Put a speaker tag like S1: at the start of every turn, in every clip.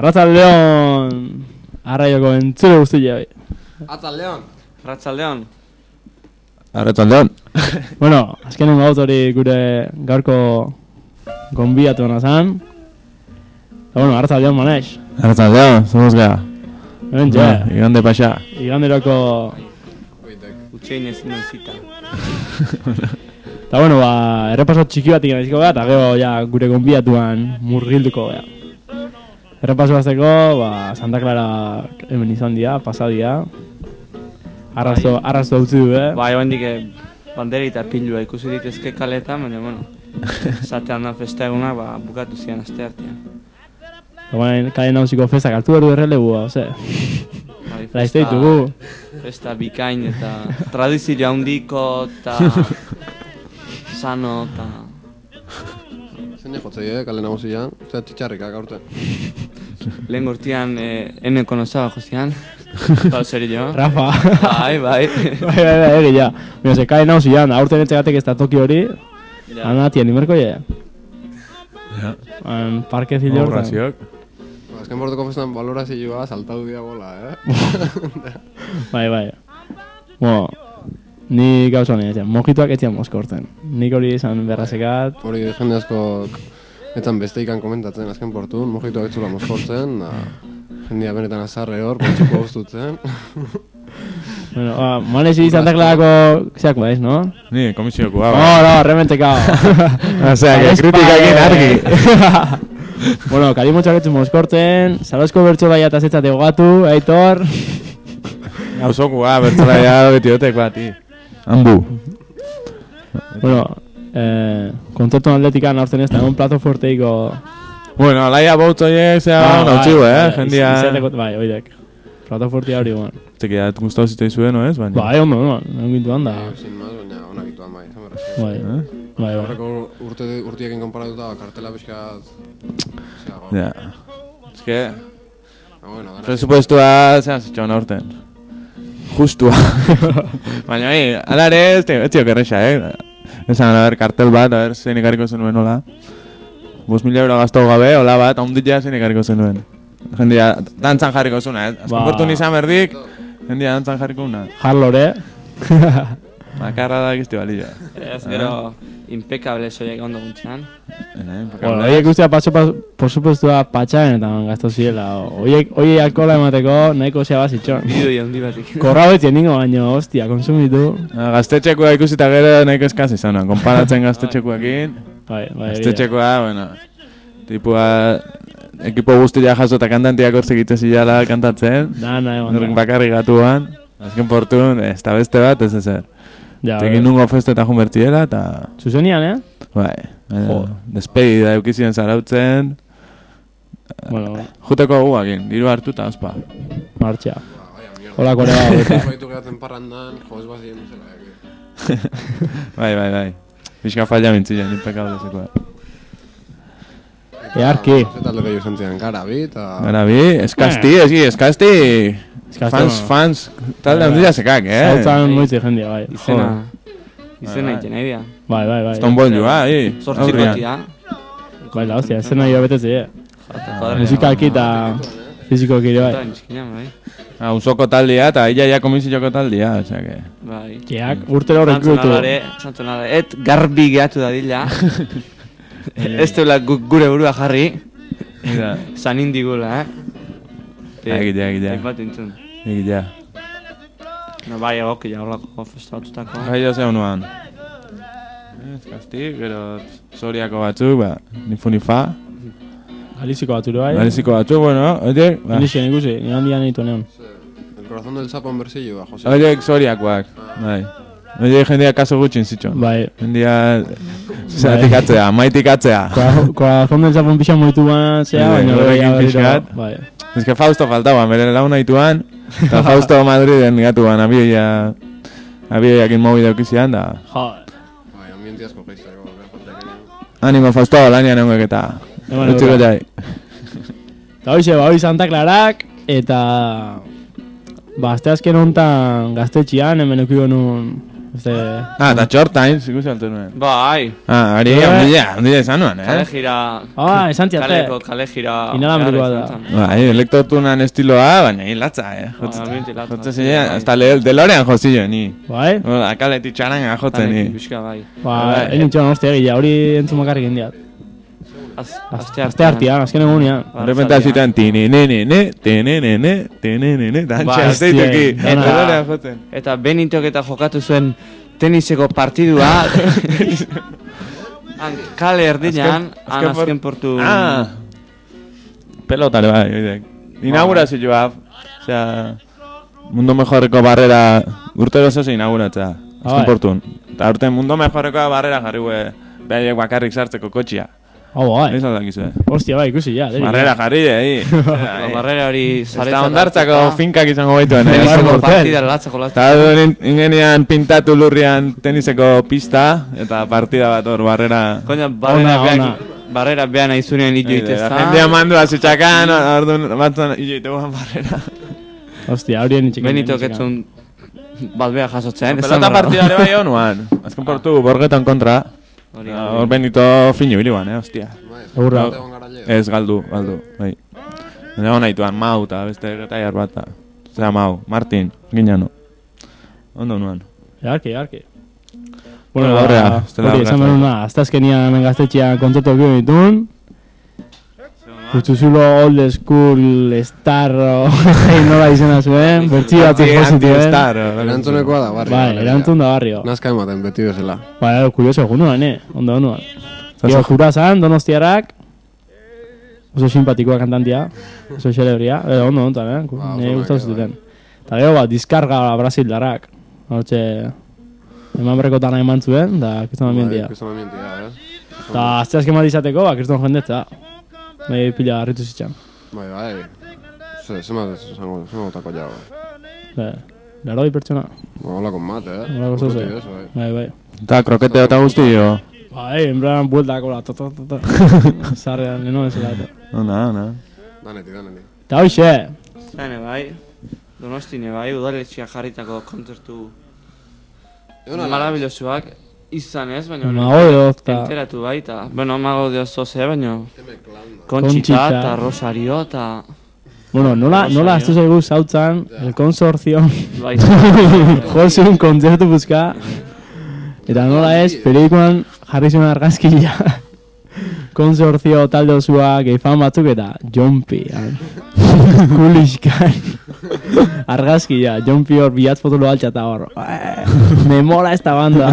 S1: Arratzaldeon arraioko entzule guztia.
S2: Atzaldeon.
S3: Arratzaldeon.
S4: Arratzaldeon.
S1: Bueno, azkenen gautori gure gaurko gonbidatu nazan. Bueno, arratzaldeon maneix.
S4: Arratzaldeon, somos gara.
S1: Hemen ja.
S4: Igande pasa.
S1: Iganderoko...
S3: Utxein ezin zita.
S1: Eta bueno, errepaso txiki bat ikaneziko gara, eta gero ja gure gonbidatuan murgilduko gara. Errepaso bazteko, Santa Clara hemen izan dira, pasadia. Arrazo utzi du,
S3: Bai, hendik banderi eta pilua ikusi ditezke kaletan, baina, bueno, zatean da festa egunak, bukatu zian aste artean.
S1: Baina, kale nauziko festak hartu behar du errelegua, ose? Laizte ditugu.
S3: Festa bikain eta tradizio handiko eta sano eta...
S2: Zein jotzei, kale nagusian, zer txitxarrikak aurten.
S3: Lehen gortian eneko nosaba jozian. Seri jo.
S1: Rafa.
S3: Bai.
S1: Bai, egia. Mira, se kale nagusian, aurten etxegatek ez da toki hori, anatien, nimerko ja. Parke zile hortan.
S2: Azken bortuko festan valorazioa saltatu diagola,
S1: Bai. Bueno, ni gauza honen etxean, mojituak etxean mozkorten. Nik hori izan berrazekat.
S2: Hori jende asko etan beste ikan komentatzen azken portun, mojituak etzula mozkortzen, jendia benetan azarre hor, pontxuko guztutzen.
S1: Bueno, manezi Santa Clarako zeak baiz, no?
S4: Ni, komisioko, ba.
S1: No, rementekao.
S4: Osea, que kritikakin argi.
S1: Bueno, kalimotxak etxu mozkortzen, Salozko bertxolaia eta zetzate gogatu, Aitor.
S4: Gauzoko, bertzolaia beti otek bat, Ambu.
S1: Bueno, kontzertu atletikan aurten ez da, egon plato fuerteiko...
S4: Bueno, laia bautzoiek, zea, nautxiu, jendia...
S1: Bai, oidek. Plato fuertea hori, bueno.
S4: Teki da, gustau zitei zuen, no ez?
S1: Bai, ondo, gintu handa.
S2: Sin más, baina onak ituan bai, zan berrazio.
S1: Bai.
S2: Horreko urtiekin konparatuta, kartela pixkat...
S4: Ja. Ez que...
S2: Bueno,
S4: presupuestua, zean zitxon aurten. Justua. Baina, alare, ez tio kerreixa, Esan, a ver, kartel bat, a ver, zein ikarriko zenuen, hola. 5.000 euro gaztau gabe, hola bat, haundit zein ikarriko zenuen. Jendia, dantzan jarriko zuna, Azken portu nizan berdik, jendia dantzan jarriko una.
S1: Harlore.
S4: Makarra da gizti balillo.
S3: Ez gero, impecable soiek ondo guntxean.
S1: Bueno, oiek guztia por supuestua patxaren eta gazto ziela. Oiek alkohola emateko nahiko zea bazitxon.
S3: Bidoi handi batik.
S1: Korra betien ningo baino, hostia, konsumitu.
S4: Gaztetxekoa ikusita gero nahiko eskaz izan, konparatzen gaztetxekoekin.
S1: Bai.
S4: Gaztetxekoa, bueno, tipua... Ekipo guztia jaso eta kantantiak hor segitze zilala kantatzen.
S1: Egon.
S4: Bakarri gatuan. Azken portun, ez da beste bat, ez ezer. Tekin nungo feste eta junbertiela, eta...
S1: Zuzenian,
S4: Bai, despedida eukizien zarautzen.
S1: Bueno.
S4: Juteko guakin, diru hartu eta ospa.
S1: Martxa. Hola, kore bau.
S2: Baitu gehatzen parrandan, joz bazien duzela.
S4: Bai. Bizka falla mintzilean, impecable zekoa.
S1: Earki.
S2: Zetalde gehiago zentzian, Garabi eta...
S4: Garabi, eskazti. Fans, talde handia sekak,
S1: Zautzan moitzi jendia, bai.
S3: Izena iten nahi dira.
S1: Bai.
S4: Stoneball joa,
S3: Zortzikotia.
S1: Bai, la hostia, ezena joa betetzi, Musikalki eta fizikoki ere, bai.
S4: Usoko taldea eta ia komisioko taldea, osea que...
S3: Bai.
S1: Jeak, urtero horrek gutu.
S3: Santzonare, et garbi gehatu da dila. Ez teula gure burua jarri. Zan indigula,
S4: Egitea.
S3: Bat entzun.
S4: Egitea.
S3: No, bai, egokia horlako festatutako.
S4: Gai zeu nuan. Eskazti, gero Soriako batzuk, nifa.
S1: Galiziko batzuk, bai.
S4: Galiziko batzuk, bueno, oiek...
S1: Indixen ikusi, nian dian eitu neon.
S2: El corazón del sapo en bersillo, Jose.
S4: Oiek Soriakoak, bai. Oiek jendia kaso gutxin zitxon.
S1: Bai.
S4: Jendia... Zeratik maitik atzea.
S1: Corazón del sapo pixan moitu baina, zea, baina
S4: horrekin pixkat.
S1: Bai.
S4: Ez que Fausto faltaban, bere launa ituan, eta Fausto Madriden gatuan, abioiakin mobi daukizian, da...
S2: Bai, ambientiazko geiztako,
S4: Animo, Fausto, lanian eungek eta... Utxiko jai.
S1: Eta hoi Santa Clarak, eta... Azte azken honetan gaztetxian, hemen eukiko nun
S4: Eta txortain, ikusi altu nuen.
S3: Bai,
S4: Ari, ondila izan nuen,
S3: kale gira...
S1: Esan tiate.
S3: Kaleko kale gira...
S1: Inalambrikoa da.
S4: Bai, elektrotunan estiloa, baina hilatza, Jotze zilean, hasta delorean jozio, ni.
S1: Bai?
S4: Akaleti txaranga jotzen, ni.
S3: Bizka, bai.
S1: Egin txon, hostia, egia, hori entzun makarrik indiat. Aste hartian, azken egunean.
S4: Repenta zitan, tinenene, dantxe, azeituki, delorean jotzen.
S3: Eta Benitok eta jokatu zuen teniseko partidua. Kale erdinean, azken portu...
S4: Pelotare bai, oidek. Inaugurazioa, osea, Mundo Mejorreko barrera urtero zoze inauguratzea, azken portun. Eta urte Mundo Mejorreko barrera jarri behaiek bakarrik sartzeko kotxia.
S1: Bai.
S4: Ez aldakizu,
S1: Hostia, bai, ikusi, ja.
S4: Barrera jarri,
S3: Barrera hori
S4: Ez da ondartzako finkak izango baituen.
S3: Teniseko partida latzako
S4: Eta ingenian pintatu lurrian teniseko pista, eta partida bat hor barrera...
S3: Koña, barrera behan aizunean ioitez da.
S4: Jendea mandu azitxakan, orduan batzan ioite guan barrera.
S1: Hostia, horien itxekin.
S3: Benitok etzun balbea jasotzen.
S4: Pelota partidare bai honuan. Azken portu borgetan kontra. Hor Benito fino biliban, hostia.
S1: Egurra.
S4: Ez, galdu, bai. Baina hona ituan, Mau eta beste getaiar bat. Zera Mau, Martin, Giñano. Ondo nuan.
S1: Earki.
S4: Bueno, aurrea.
S1: Hori, esan behar una, azta azkenian gaztetxean kontzertu bio ditun. Kutsuzulo old school star nola izena zuen, bertzi batzuk posituen.
S2: Erantzunekoa da barrio.
S1: Bai, erantzun da barrio.
S2: Nazka ematen beti bezala.
S1: Bai, kurioso egun nuan, ondo. Gio Jurazan, Donostiarrak, oso simpatikoa kantantia, oso xelebria, ondo, nire gustatu zuten. Eta gero, diskarga brasildarrak, hortxe, eman berrekotana eman zuen, da, kriston ambientia. Eta azte azken bat izateko, kriston jendetza. Nahi pila harritu zitzen.
S2: Bai. Zema gotako jau.
S1: Laroi pertsona.
S2: Olako mate,
S1: Olako zoze. Bai.
S4: Eta krokete eta guztio.
S1: Bai, en plan, bueltako la, zarrean, leno ez eta.
S4: Ona.
S2: Danetik.
S1: Eta hoxe.
S3: Zene bai, Donostine bai, udaletxia jarritako kontzertu marabilosuak izan ez, baina...
S1: Mago
S3: enteratu bai, eta... Bueno, Mago de Zoze, baina... Conchita eta Rosario eta...
S1: Bueno, nola aztu zaigu zautzan, el consorcio...
S3: Bai.
S1: Jose un kontzertu buzka... Eta nola ez, periodikoan jarri zuen argazkila... Konsortzio talde osua, geifan batzuk eta Jompi, Kulixkan. Argazkia, Jompi hor bihatz fotolo altxata hor. Me mola esta banda.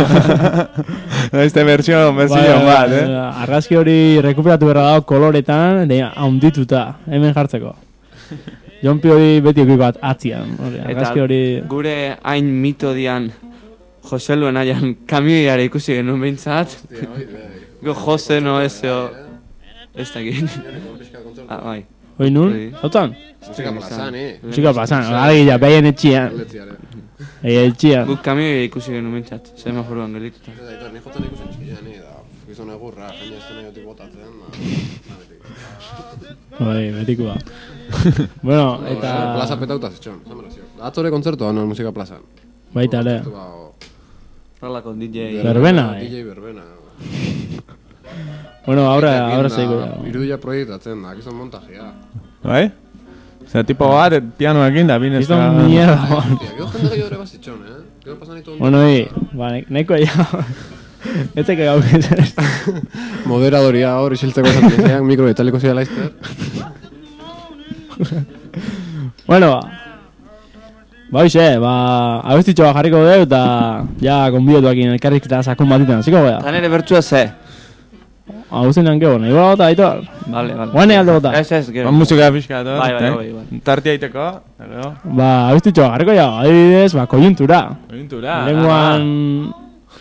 S4: Este versión bat,
S1: Argazki hori rekuperatu berra dago koloretan, haundituta, hemen jartzeko. Jompi hori beti okiko bat atzian. Argazki hori...
S3: Gure hain mito dian, Jose Luen aian kamioiare ikusi genuen behintzat. Go Jose no ezeo... Ez dakit. Bai.
S1: Hoi nun? Zautan? Musika plazan, argila, behaien etxian. Etxian.
S3: Guk kamioia ikusi genuen behintzat, semaforuan geldituta.
S2: Ni jotan ikusen txikian, da, gizon egurra, jende ez dena jotik botatzen,
S1: Bai, betikoa. Bueno, eta...
S2: Plaza petauta zetxon, zamerazio. Atzore kontzertu hau musika plazan.
S1: Baita, ere.
S3: Ralako DJ...
S1: Berbena,
S2: DJ Berbena.
S1: Bueno, ahora seiko ya.
S2: Irudia proiektatzen da, gizon montajea.
S4: Bai? Osea, tipo bat, pianoekin da, bine
S1: eska... Gizon mierda,
S2: Gero jende gehiago ere bat zetxon, Gero pasan ditu...
S1: Bueno, nahiko ya... Etzeke gau gizera.
S2: Moderadoria hor, isiltzeko esan mikro italiko zira laizter.
S1: Bueno, abestitxo bat jarriko deu eta ja konbidatuakin elkarrik eta sakon batitan, ziko gara?
S3: Tan ere bertxua ze?
S1: Agustenean gero, nahi gara gota, aitor?
S3: Vale.
S1: Guane alde gota?
S3: Ez, gero.
S4: Musika pixka,
S3: Bai.
S4: Tartia iteko.
S1: Abestitxo bat jarriko ja, adibidez, koiuntura. Lenguan...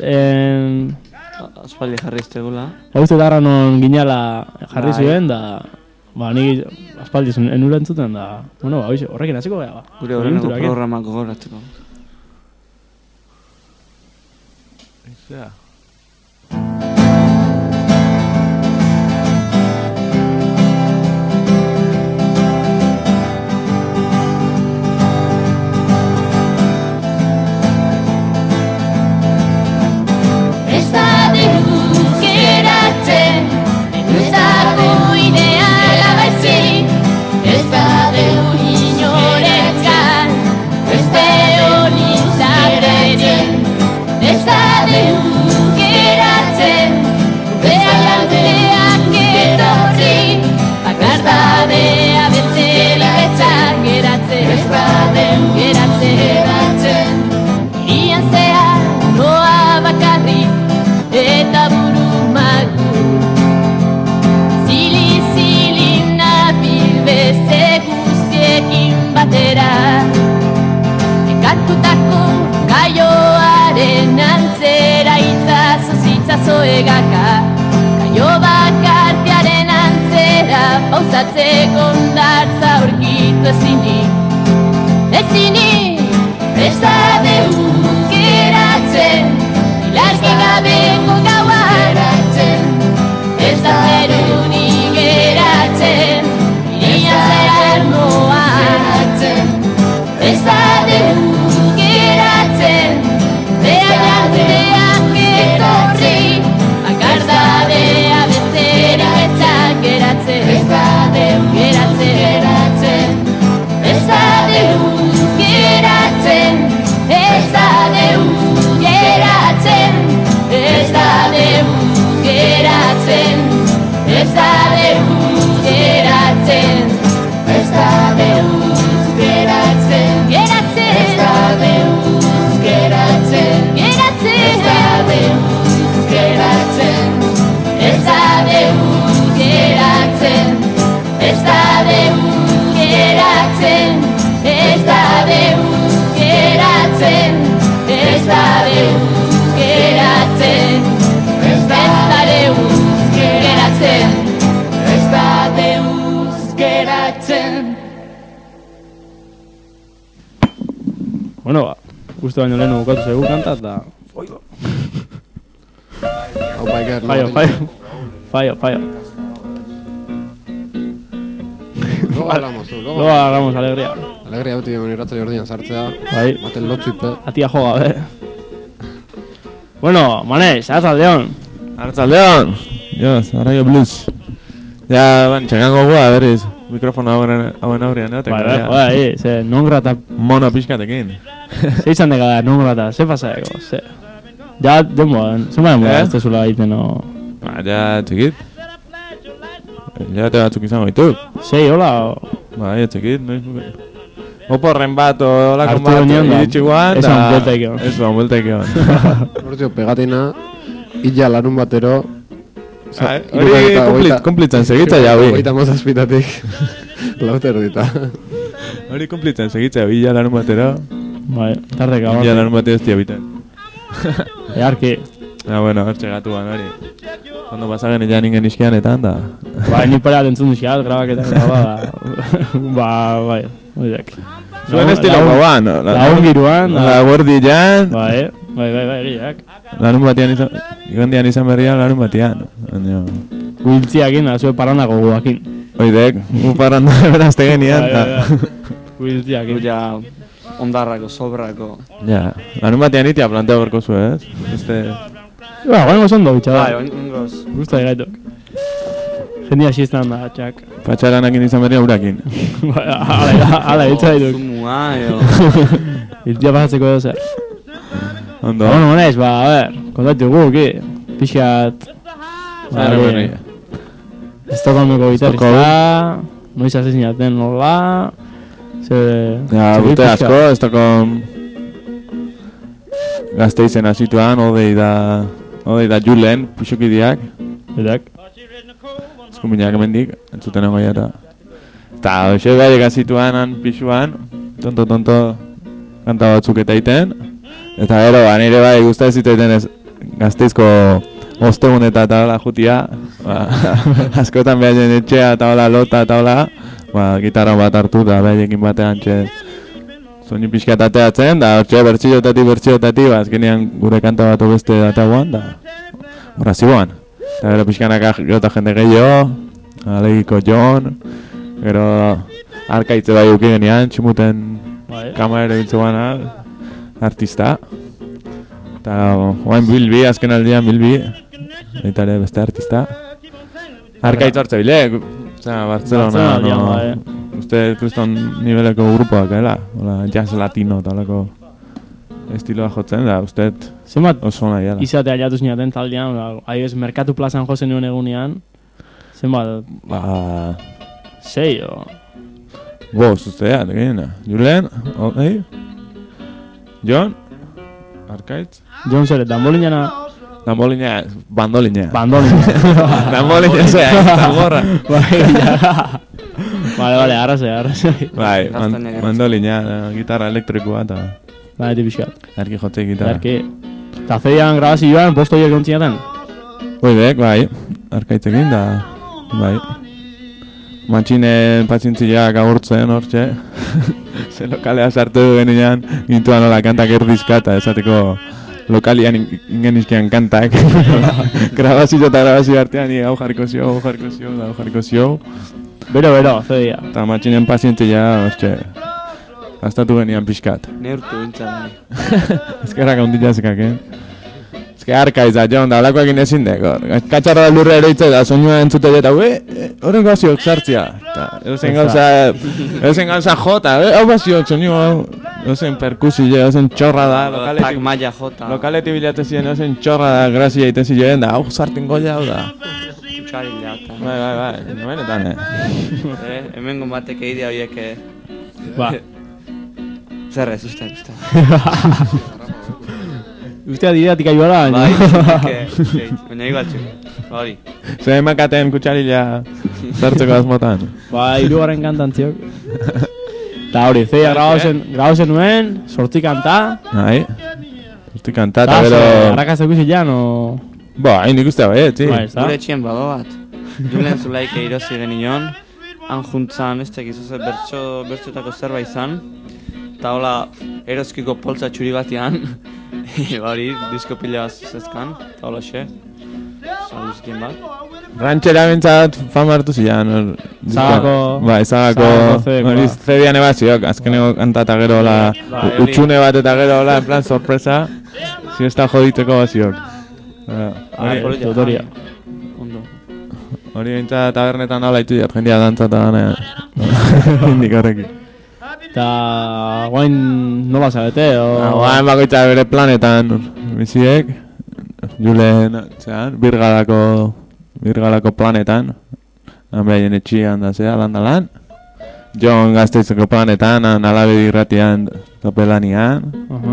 S3: Aspaldi jarri iztegula.
S1: Agustetarra non ginala jarri zuen, da... Nik aspaldi enura entzuten da... Bueno, horrekin hasiko gara,
S3: Gure horrengo programak gogoratzeko.
S4: Ezea.
S5: zazoegaka kaio bakartearen antzera pausatzeko ondartza aurkitu ezinik ez da geratzen ilargi gabeko gaua ez da zerurik geratzen irian zehar noan ez da geratzen behar janteak etorri bakardadea besterik etzak geratzen ez da geratzen ez da geratzen ez da geratzen ez da geratzen ez da geratzen ez da geratzen geratzen ez da geratzen geratzen ez da geratzen ez da geratzen ez da geratzen ez da geratzen ez da geratzen ez da geratzen ez da geratzen.
S1: Bueno, ba, uste baino lehenu bukatu zegu kanta eta...
S2: Hau Biker,
S1: Fallo.
S2: Luego hablamos, tú,
S1: Luego hagamos alegría.
S2: Alegria beti hemen irratza jordian sartzea.
S1: Bai.
S2: Baten lotzuipe.
S1: Atia joga, Bueno, Manez, Arratsaldeon.
S4: Arratsaldeon. Dios, Radio Blues. Ja, txekango gua, berriz. Mikrofono hauen aurrean,
S1: Bai, ze non grata...
S4: Mono pixkatekin.
S1: Ze izan deka da, non grata, ze pasaeko, ze... Ja, denboan, zuma denboa, ez tezula egiten, no...
S4: Ba, ja, txekit. Ja, te batzuk izango dituk.
S1: Sei, hola...
S4: Ba, ja, txekit, noiz... Oporren bat, olakon
S1: Artu
S4: bat,
S1: genion da.
S4: iritsi guan,
S1: Ez han bueltaik egon.
S4: Ez han bueltaik egon.
S2: Hortio, pegatina, illa larun batero...
S4: Hori kumplitzen segitza jau, bi.
S2: Hogeita mozazpitatik, lauter dita.
S4: Hori kumplitzen segitza, bi, illa larun batero.
S1: Bai, tardeka,
S4: Illa larun batero ez diabiten.
S1: Earki.
S4: Bueno, hortxe gatuan, hori. Ondo pasagen illa ningen iskianetan, da.
S1: Ba, ni pareat entzun duzkiat, grabaketak graba, da. Ba, bai, horiek.
S4: Zuen estilo gauan,
S1: lagun giruan,
S4: la guardian.
S1: Bai, egiak.
S4: Larun batian izan, igandian izan berrian larun batian.
S1: Guiltziakin, zuen parrandako guakin.
S4: Oidek, gu parranda berazte genian.
S1: Guiltziakin.
S3: Ja, ondarrako, sobrako.
S4: Ja, larun batian itia plantea berko zu, ez?
S1: Ba, guango zondo bitxa da.
S3: Bai, ongoz.
S1: Gusta egaitok. Jendia xiztan da, txak.
S4: Patxaranakin izan berrian urakin.
S1: Hala, hitza dituk.
S3: Zumua,
S1: Iltia pasatzeko edo zer.
S4: Ondo.
S1: Bueno, Manez, ba, a ver, kontatu guki. Pixkat...
S4: Zara berri.
S1: Estokolmeko gitarrista, noiz hasi zinaten nola...
S4: Ja, urte asko, Estokolm... Gazteizen hasituan, odei da Julen, pixukidiak.
S1: Edak.
S4: Eskuminak emendik, entzuten nagoia eta... Eta, hoxe gaiek hasituan, han pixuan, tonto, kanta batzuk eta iten. Eta gero, nire bai guzta ez ziteiten ez Gazteizko ostegun eta hola jutia. Askotan behaien etxea eta hola lota eta hola. Gitarra bat hartu da behaiekin batean txe soinu pixkat ateatzen, da hortxe bertxioetatik, azkenean gure kanta bat beste datagoan, da horra ziboan. Eta gero pixkanak gero eta jende gehiago, alegiko Jon, gero arkaitze bai uki genian, tximuten kamera ere biltzegoan artista. Eta oain Bilbi, azken aldean Bilbi, eta ere beste artista. Arkaitz hartze bile, Barcelona, no... Uste kriston niveleko grupoak, jazz latino eta olako estiloa jotzen, da uste oso nahi ala.
S1: Izatea jatuz niaten taldean, adibes, Merkatu plazan jozen nuen egunean, zenbat... Sei, o...
S4: Bost, ustea, tegeina. Julen, Jon, Arkaitz?
S1: Jon zere, danboliñana...
S4: Bandoliña.
S1: Bandoliña
S4: zea, zagorra.
S1: Vale, arrazoi.
S4: Bai, mandoliña, gitarra elektrikoa eta...
S1: Bai, tipixkat.
S4: Erki jotze gitarra.
S1: Eta zeian grabazioan, posto horiek ontzinetan?
S4: Hoidek, bai, arkaitzekin da, bai. Matxinen pazientziak agurtzen hortxe. Ze lokalea sartu genian, gintuan nola kantak erdizkata, esateko lokalian ingenizkian kantak. Grabazio eta grabazio artean, hau jarriko zio.
S1: Bero, zedia.
S4: Eta matxinen pazientzia, hortxe, gastatu genian pixkat.
S3: Neurtu bintzan.
S4: Ezkerrak ondila zekak, Ezke harka izat, joan da, olakoak inezin deko. Katxarra da lurra ere da, soinua entzute eta, horren gaziok sartzia. Eusen gauza jota, hau baziok, soinua, eusen perkusile, eusen txorra da.
S3: Tak maia jota.
S4: Lokaleti bilatu ziren, eusen txorra da, grazia iten ziren da, hau sartin goia hau da.
S3: Kutxarila eta.
S4: Bai, nomenetan,
S3: Hemengo batek eidea horiek.
S1: Ba.
S3: Zer ez, uste.
S1: Ustea didatik aioara,
S3: baina igualtxu, hori.
S4: Zer emakaten kutxarila sartzeko azmotan.
S1: Ba, hirugarren kantan ziok. Eta hori, zeia grabazen nuen, sortzi kanta.
S4: Bai, sortzi kanta, eta
S1: gero...
S4: gero...
S1: Arrakaz ekusi jan, o...
S4: Ba, hain ikuste bai,
S3: Gure etxien baba bat. Julen Zulaike irozi genion, han juntzan, ez tekiz, bertxotako zerba izan. Eta hola, eroskiko poltsa txuri batean, hori, disko pila zezkan, eta hola xe, saluzikien bat.
S4: Rantxera bintzat fama hartu zian,
S1: Zagako...
S4: Bai, Zagako... Hori zedian ebaziok, azkeneko kanta eta gero hola, utxune bat eta gero hola, en plan sorpresa, siesta joditeko baziok.
S1: Tutoria.
S3: Ondo.
S4: Hori bintzat tabernetan hola itu diat, jendia dantza eta gana, indik horrekin.
S1: Eta guain nola zabete, o...
S4: Guain bakoitza bere planetan biziek, Julen, birgalako planetan, han behaien etxian da zea, lan. Jon Gazteizeko planetan, han alabe irratian topelanian.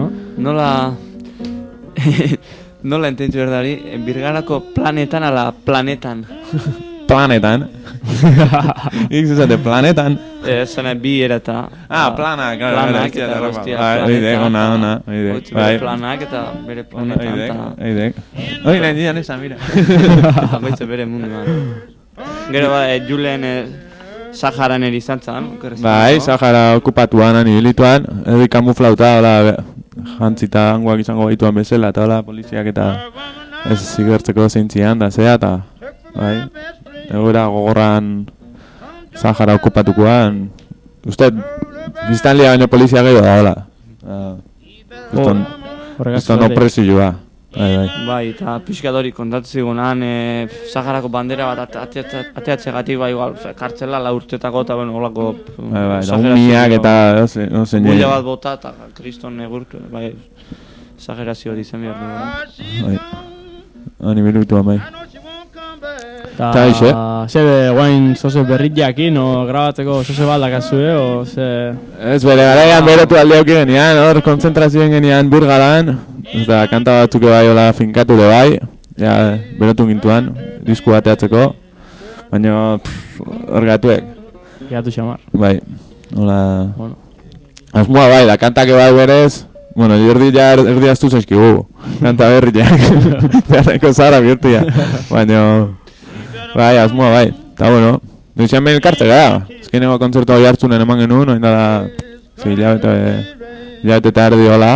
S3: Nola ententzu berdari, birgalako planetan ala planetan.
S4: Planetan. Ikzuzate, planetan.
S3: Zene bi erata.
S4: Planak.
S3: Planak eta guztia.
S4: Oidek, ona.
S3: Bere planak eta bere planetan.
S4: Oidek. Hoi nahi dian esan, mira.
S3: Baitze bere munduan. Gero Julen Saharan erizan zan.
S4: Bai, Sahara okupatuan, anihilituan. Edo kamuflauta, hola, jantzita hangoak izango baituan bezala, eta hola, poliziak eta ez zigertzeko zeintzian da zea, eta bai. Egoera gogorran Sahara okupatukoan. Uste, biztanlia baino polizia gehiago da, hola. Uston opresioa.
S3: Bai, eta pixkat hori kontatu zigunan, Saharako bandera bat ateatzegatik, bai, igual, kartzela 4 urtetako eta olako...
S4: Bai, da uniak eta...
S3: Bulla bat bota eta kriston egurtu, bai, exagerazio hori zen behar du.
S4: Bai, hani minutua, bai.
S1: Eta, zebe, guain zoze berriak o grabatzeko zoze baldak azue, o ze...
S4: Ez bere garaian berotu aldeok genian, hor konzentrazioen genian birgalan, eta kanta batzuk bai hola finkatu de bai, ja, berotu gintuan, disku bateatzeko, baina hor gatuek.
S1: Gatu xamar.
S4: Bai, hola... Asmoa bai, da kantake bai berez, bueno, erdi astu zaizkigu, kanta berriak, beharreko zara bihurtu ja, baina... Bai, asmoa bai, eta bueno, noizian behin elkartze gara, ezkeneko kontzertu hori hartzunen eman genuen, oin dara, hilabete eta erdi hola.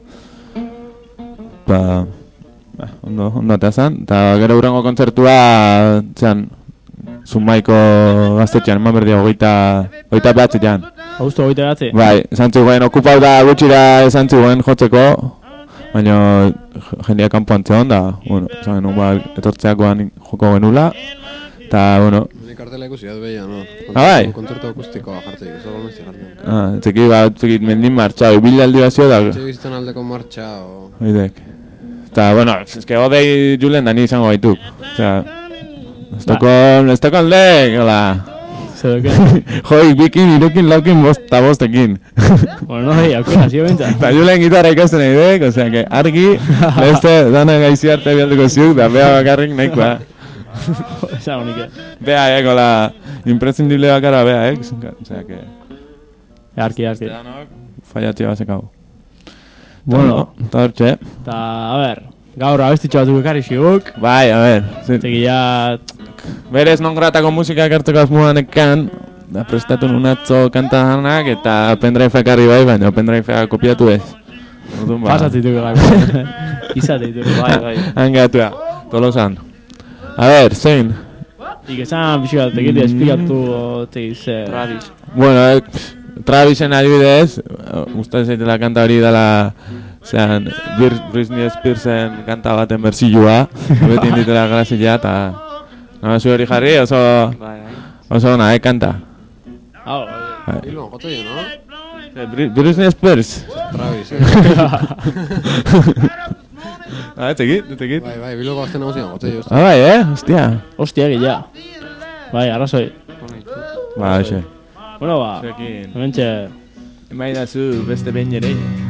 S4: Ondo atea zan, eta gero hurrengo kontzertua, zean, Zumaiko gaztetxean, eman berdia, 29.
S1: Augusto 29?
S4: Bai, esan zuen, okupau da gutxira esan zuen jotzeko, baina jendeak kanpoan zehon da, bueno, esan genuen, etortzeakoan joko genula, eta, bueno...
S2: Ni kartela ikusi bat behia, no?
S4: Bai?
S2: Kontzertu akustikoa jartzeik, ez dago mesti jartzen.
S4: Txeki mendin martxa, bilaldi bazio da...
S2: Txeki bizten aldeko martxa, o...
S4: Oidek. Eta, bueno, eske godei Julen da ni izango baituk. Osea, Estokon lek, hola. Joi, bikin, irukin, laukin, bostekin.
S1: Bueno, aukera, zio bentsa.
S4: Eta Julen gitarra ikasten egidek, osea, que argi, beste, dana gaizi arte bialduko ziuk, da bea bakarrik nahikoa.
S1: Esa honik.
S4: Bea, hola, imprescindible bakarra bea, osea, que...
S1: Arki.
S4: Fallatxea bazekau.
S1: Bueno,
S4: eta hortxe.
S1: Eta, a ber, Gaur abestitxo batzuk ekarri xiguk.
S4: Bai, a ver.
S1: Tegia...
S4: Berez non gratako musika ekartzeko asmoan ekan, da prestatu nun atzo kantanak eta pendrive ekarri bai, baina pendrive kopiatu ez. Orduan ba.
S1: Pasatzituko gara. Izate ditugu.
S3: Bai.
S4: Hangatua, Tolosan. A ver, zein?
S1: Ikesan pixu bat, tegitea esplikatu tegiz...
S3: Travis.
S4: Bueno, Travisen adibidez, gustatzen zaitela kanta hori dela, zean, Britney Spearsen kanta baten berzioa, beti inditela grazia eta... Zu hori jarri, oso ona, kanta.
S1: Hau,
S2: Bilbon, jote dio, no?
S4: Britney Spears.
S2: Travis,
S4: Tekit.
S2: Bai, Bilboko azten nagusian, jote dio.
S4: Bai, hostia.
S1: Hostia, gila. Bai, arrazoi.
S4: Ba, hoxe.
S1: Bueno, ba,
S4: Zekin.
S1: hementxe...
S4: Emaidazu beste behin ere.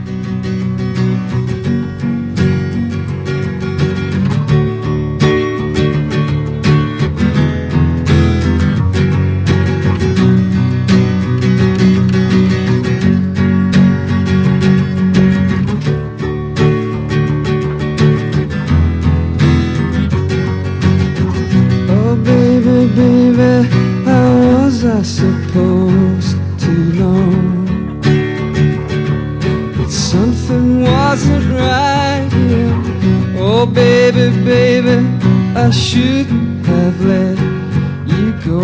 S6: Baby, how was I supposed to know that something wasn't right here? Oh baby, I shouldn't have let you go.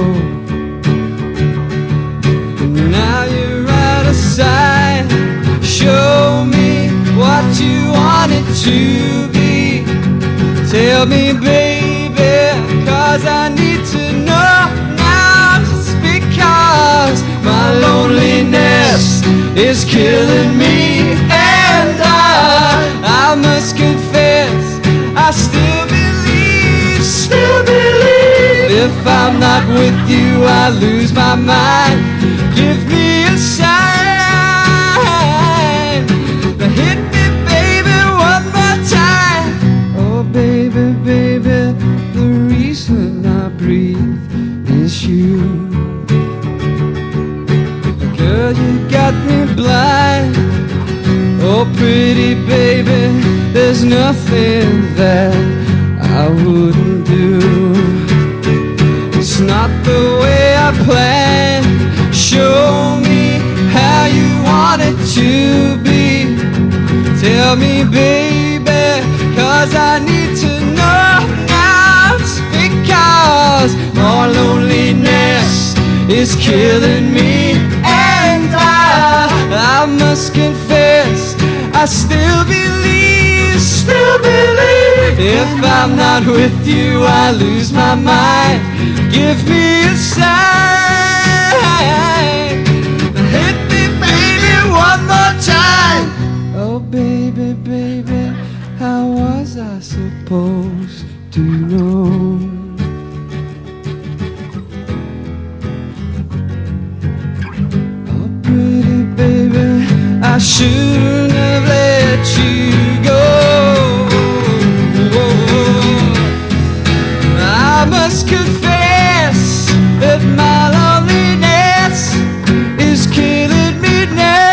S6: And now you're out of sight. Show me what you want it to be. Tell me, baby, 'cause I need to know now. Just because my loneliness is killing me, and I must confess, I still believe. If I'm not with you, I lose my mind. Give me a sign. Hit me, baby, one more time. Oh, baby, the reason I breathe is you. Girl, you got me blind. Oh, pretty baby, there's nothing that I wouldn't do. It's not the way I planned. Show me how you want it to be. Tell me, baby, 'cause I need to know now. It's because more loneliness is killing me, and I must confess, I still believe. If I'm not with you, I lose my mind. Give me a sign. Hit me, baby, one more time. Oh, baby, how was I supposed to know? Oh, pretty baby, I shouldn't have let you go. I must confess that my loneliness is killing me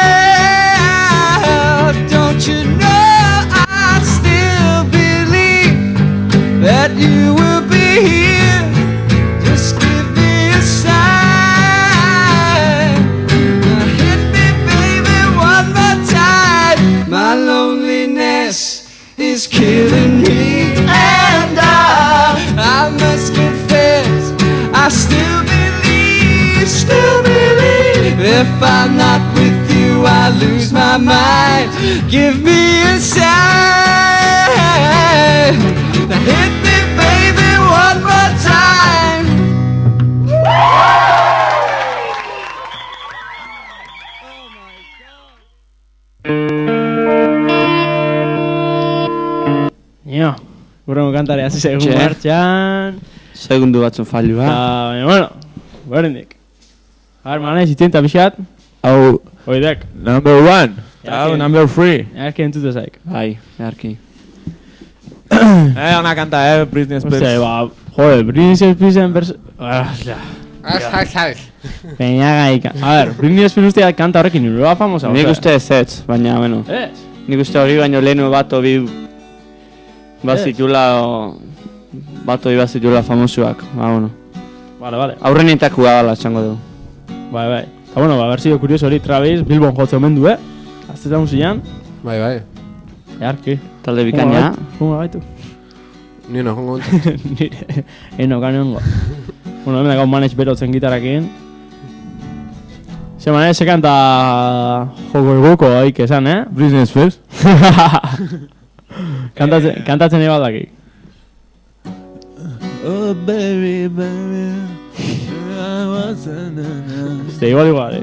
S6: now. Don't you know I still believe that you will be here? Just give me a sign. Now hit me, baby, one more time. My loneliness is killing me, and I must confess, I still believe. If I'm not with you, I lose my mind. Give me a sign. Now hit me, baby, one more time.
S1: Nio, gurrengo kantare hasi segun
S3: Txe.
S1: martxan.
S3: Segundu batzun fallu,
S1: Baina, bueno, berendik. A ver, manez, itzienta pixat.
S4: Hau,
S1: Oidek,
S4: number 1.
S1: Ja,
S4: Hau,
S1: que-
S4: number 3.
S1: erken entute zaik.
S3: Bai, beharki.
S4: Ona kanta, Britney Spears.
S1: Ostia, ba, joder, Britney Spearsen verso... Ja. Peña gaika. A ver, Britney Spears ustea kanta horrekin nire famosa.
S3: Nik uste ez, baina, bueno.
S1: Ez?
S3: Nik uste hori baino lehenu bat obi Batoi bazitula famosuak, bueno.
S1: Vale.
S3: Aurrenetakoa dala esango dugu.
S1: Bai. Eta bueno, berzio kurioso hori Travis, Bilbon jotze omen du, Azte zaun zian.
S2: Bai.
S1: Earki.
S3: Talde bikaina.
S1: Junga gaitu.
S2: Nire no, jongo entzat.
S1: Nire, eno, gane hongo. Bueno, hemen dago manage berotzen gitarakin. Se manage kanta joko eguko oik esan,
S4: Business first.
S1: Kantatzen eba dakik.
S4: Oh baby, I was
S1: Este igual,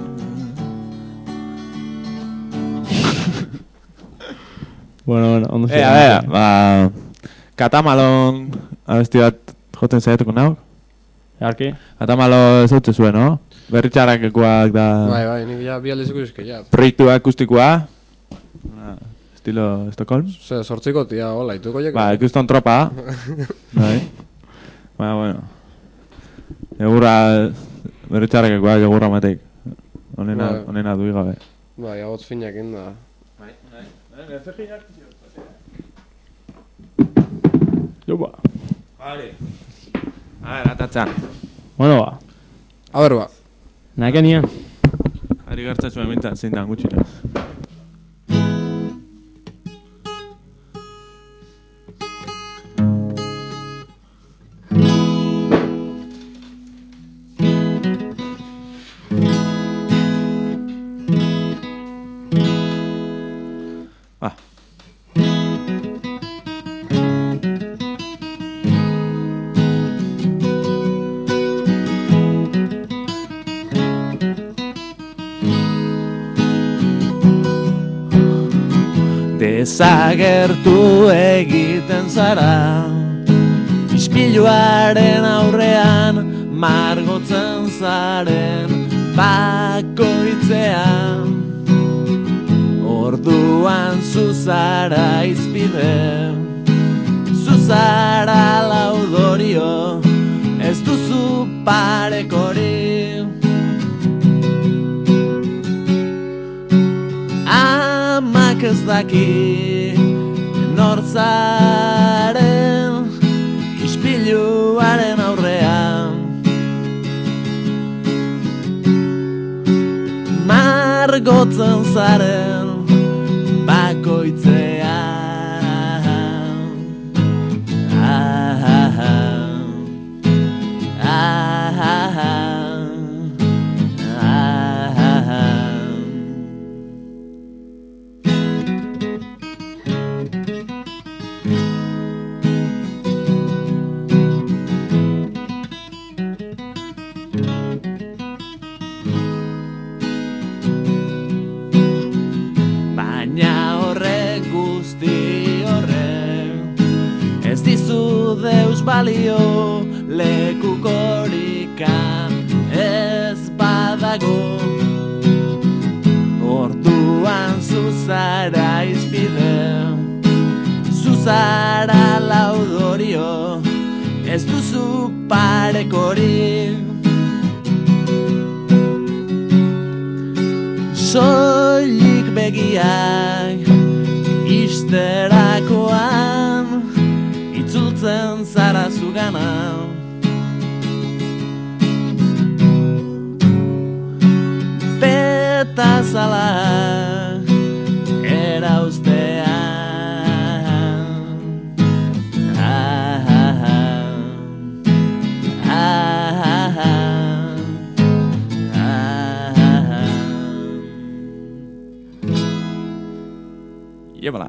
S1: Bueno, ondo zen.
S4: A ver, Katamalon abesti bat joten zaiatuko nauk.
S1: Earki.
S4: Katamalo ez hautze zuen, no? Berritxarrakekoak da...
S2: Bai, nik ja bi aldez ikusiske, ja.
S4: Proiektua akustikoa. Estilo Stockholm.
S2: Sortziko tia, hola, ituko jek.
S4: Ba, ikuston tropa. Bai. Ba, bueno. Egurra... Berritxarrakekoak egurra mateik. Honena dui gabe.
S2: Bai, agotz finak inda.
S4: Bai.
S1: Jopa.
S4: Vale. A ver, atatzan.
S1: Bueno, ba.
S2: A ber, ba.
S1: Nake nian.
S4: Ari gartzen zuen mintan zein da gutxina. Desagertu egiten zara, ispiluaren aurrean margotzen zaren bakoitzean. Orduan zuzara izpide, zuzara laudorio, ez duzu parekori. Amak ez daki nortzaren ispiluaren aurrean. Margotzen zaren bakoitzean. Deus balio lekukorikan ez badago. Orduan zuzara izpide, zuzara laudorio, ez duzu parekori. Soilik begiak isterakoan itzultzen zara zugana. Beta zala erauztean. Llévala.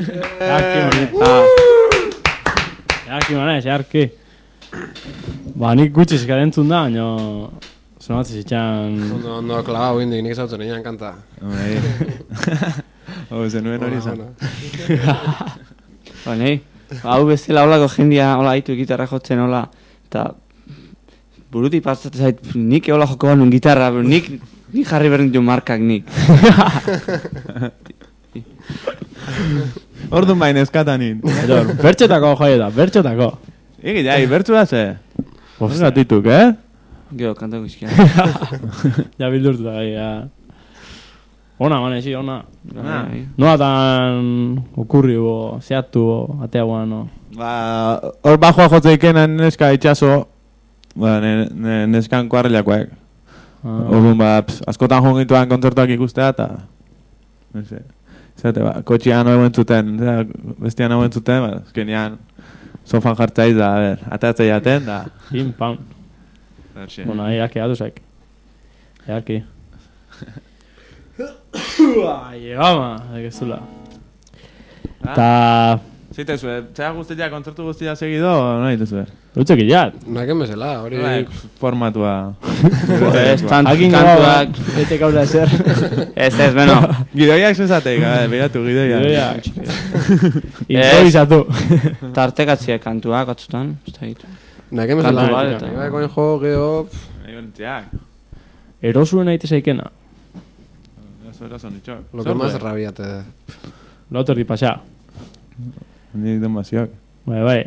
S1: Earki manez, earki. Ba, nik gutxiz garentzun da, baina... Zonatzen zitxan...
S2: Ondo klabau indik, nik zautzen egin kanta.
S4: Zenuen hori izan.
S3: Ba, nahi, hau bezala holako jendia, hola haitu gitarra jotzen, hola, eta... Burutik pasatzen zait, nik hola joko banun gitarra, nik jarri berdin du markak nik.
S4: Orduan bain eskatanin.
S1: Bertxetako jai da, bertxetako.
S4: Egi jai, bertxu da ze? Gatituk,
S3: Gero, kantako izkian.
S1: Ja bildurtu da gai, ja. Ona, sí, ona.
S3: Bai.
S1: Noa tan okurriu, zehatu, ateagoan, no?
S4: Ba, hor bajoa jotzeikenan neska itxaso, ba, neskan kuarrilakoek. Orduan, ba, askotan joan gituan kontzertuak ikustea, eta... No sé. Zate, ba, kotxian hauen zuten, bestian hauen zuten, ba, azkenean sofan jartzaiz da, a ber, atatzei jaten, da...
S1: Pim, pam. Bueno, ahí ha quedado, Saik. Aquí. Llegama, que zula. Ta...
S4: Zeite zuen, txea guztia, kontzertu guztia segido, nahi duzu?
S1: Utxek ilat.
S2: Nahi bezala, hori...
S4: Formatua...
S3: Ez,
S1: Hakin
S3: kantuak...
S1: Ete kaula ezer.
S3: Ez, bueno.
S4: Gidoiak zezateik, behiratu gidoiak.
S1: Improvisatu.
S3: Tartekatziak kantuak, atzutan.
S2: Nahi bezala,
S3: Kantu bat, eta-
S2: nahi koen jo, geho...
S4: Nahi bentziak.
S1: Erosuen aite zaikena.
S4: Eso nitxok.
S2: Lo que más rabia te...
S1: Lauter di pasa.
S4: Ni demasiak.
S1: Bai.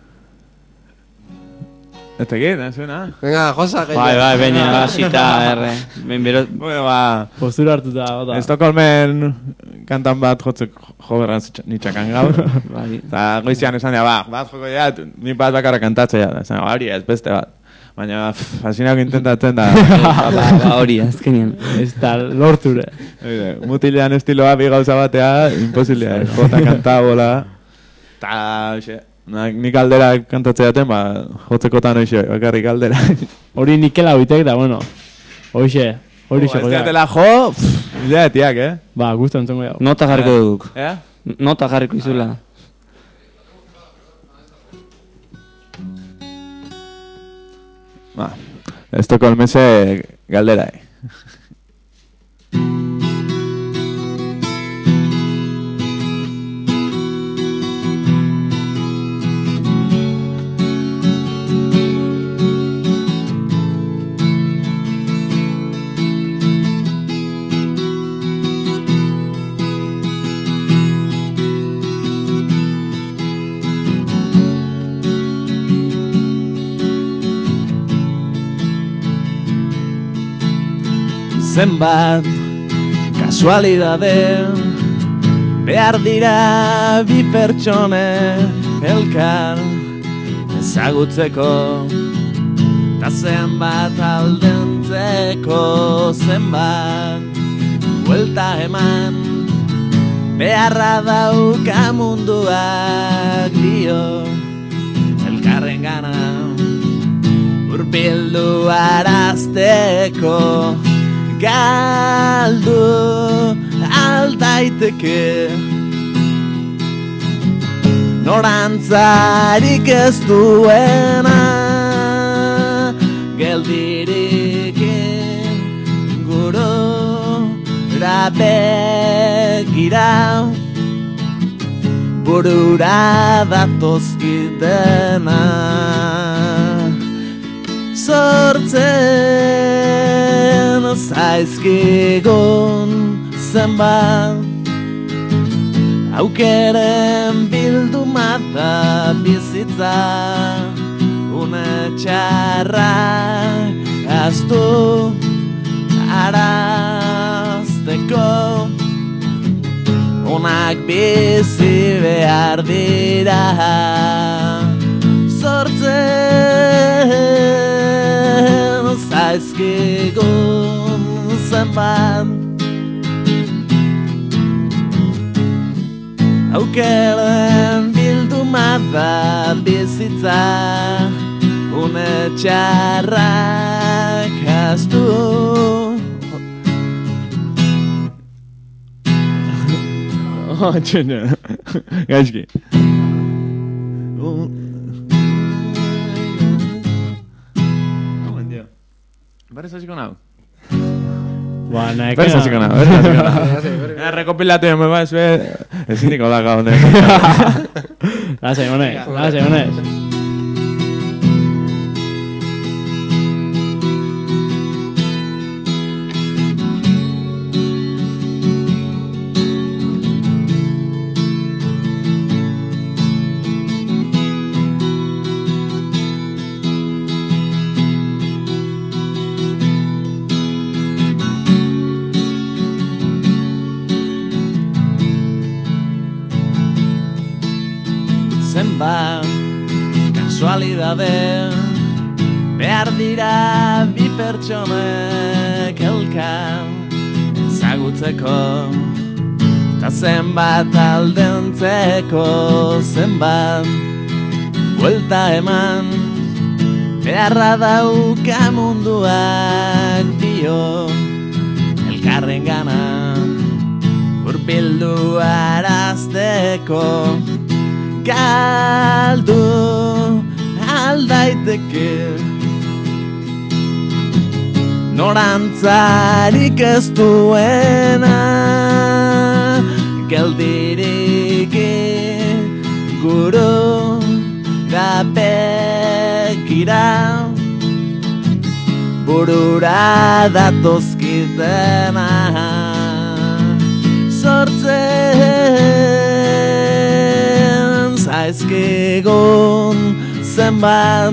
S4: Ez tegit, zuena.
S2: Venga, Josa, gehiago.
S3: Bai, baina hasita, erre.
S4: Bueno, ba...
S1: Postura hartuta, bota.
S4: Estokolmen kantan bat jo berran nitxakan gaur.
S3: Bai.
S4: Eta goizian esan dira, bat joko dira, ni bat bakarra kantatzea. Esan, hori ez, beste bat. Baina, hasinak intentatzen da.
S3: Ba, hori, azkenean.
S1: Ez da lorture.
S4: Mutilean estiloa bi gauza batea, imposiblea. Jota kanta, bola. Ta, xe, nik aldera kantatzea jaten, ba, jotzekotan hoxe, bakarrik aldera.
S1: Hori nikela hoitek da, bueno. Hoxe
S4: Ez
S1: jodeak.
S4: diatela jo, idea etiak,
S1: Ba, gustu entzongo jau.
S3: Nota jarriko duk.
S4: Eh?
S3: Nota jarriko izula.
S4: Ba, Estokolmese galdera,
S6: Zenbat kasualidade behar dira bi pertsone elkar ezagutzeko ta zenbat aldentzeko zenbat buelta eman beharra dauka munduak dio elkarren gana hurbildu arazteko galdu aldaiteke norantzarik ez duena geldirik ingurura begira burura datozkidena sortzen zaizkigun zenbat aukeren bilduma da bizitza une txarra aztu arazteko onak bizi behar dira sortzen zaizkigun zenbat aukeren bilduma da bizitza une txarrak haztu
S4: Txena, gaizki. Berriz hasiko nau?
S1: Ba, nahi
S4: Berriz hasiko nau, berriz hasiko nau. Rekopilatu egin behar zuen, ezin niko da gaune.
S1: Lasai, honez.
S3: zenbat kasualidade behar dira bi pertsonek elkar ezagutzeko eta zenbat aldentzeko zenbat buelta eman beharra dauka munduak dio elkarren gana hurbildu arazteko galdu aldaiteke norantzarik ez duena geldirik guru begira burura datozkitena sortzen zaizkigun zenbat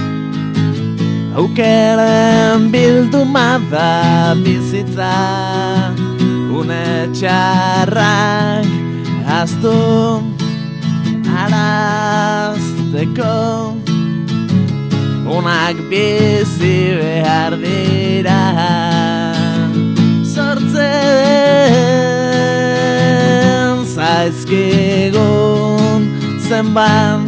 S3: aukeren bilduma da bizitza une txarrak ahaztu arazteko onak bizi behar dira sortzen zaizkigun zenbat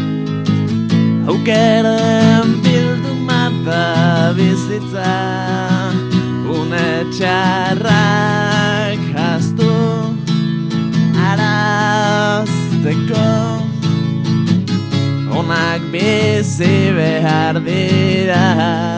S3: aukeren bilduma da bizitza une txarrak ahaztu arazteko onak bizi behar dira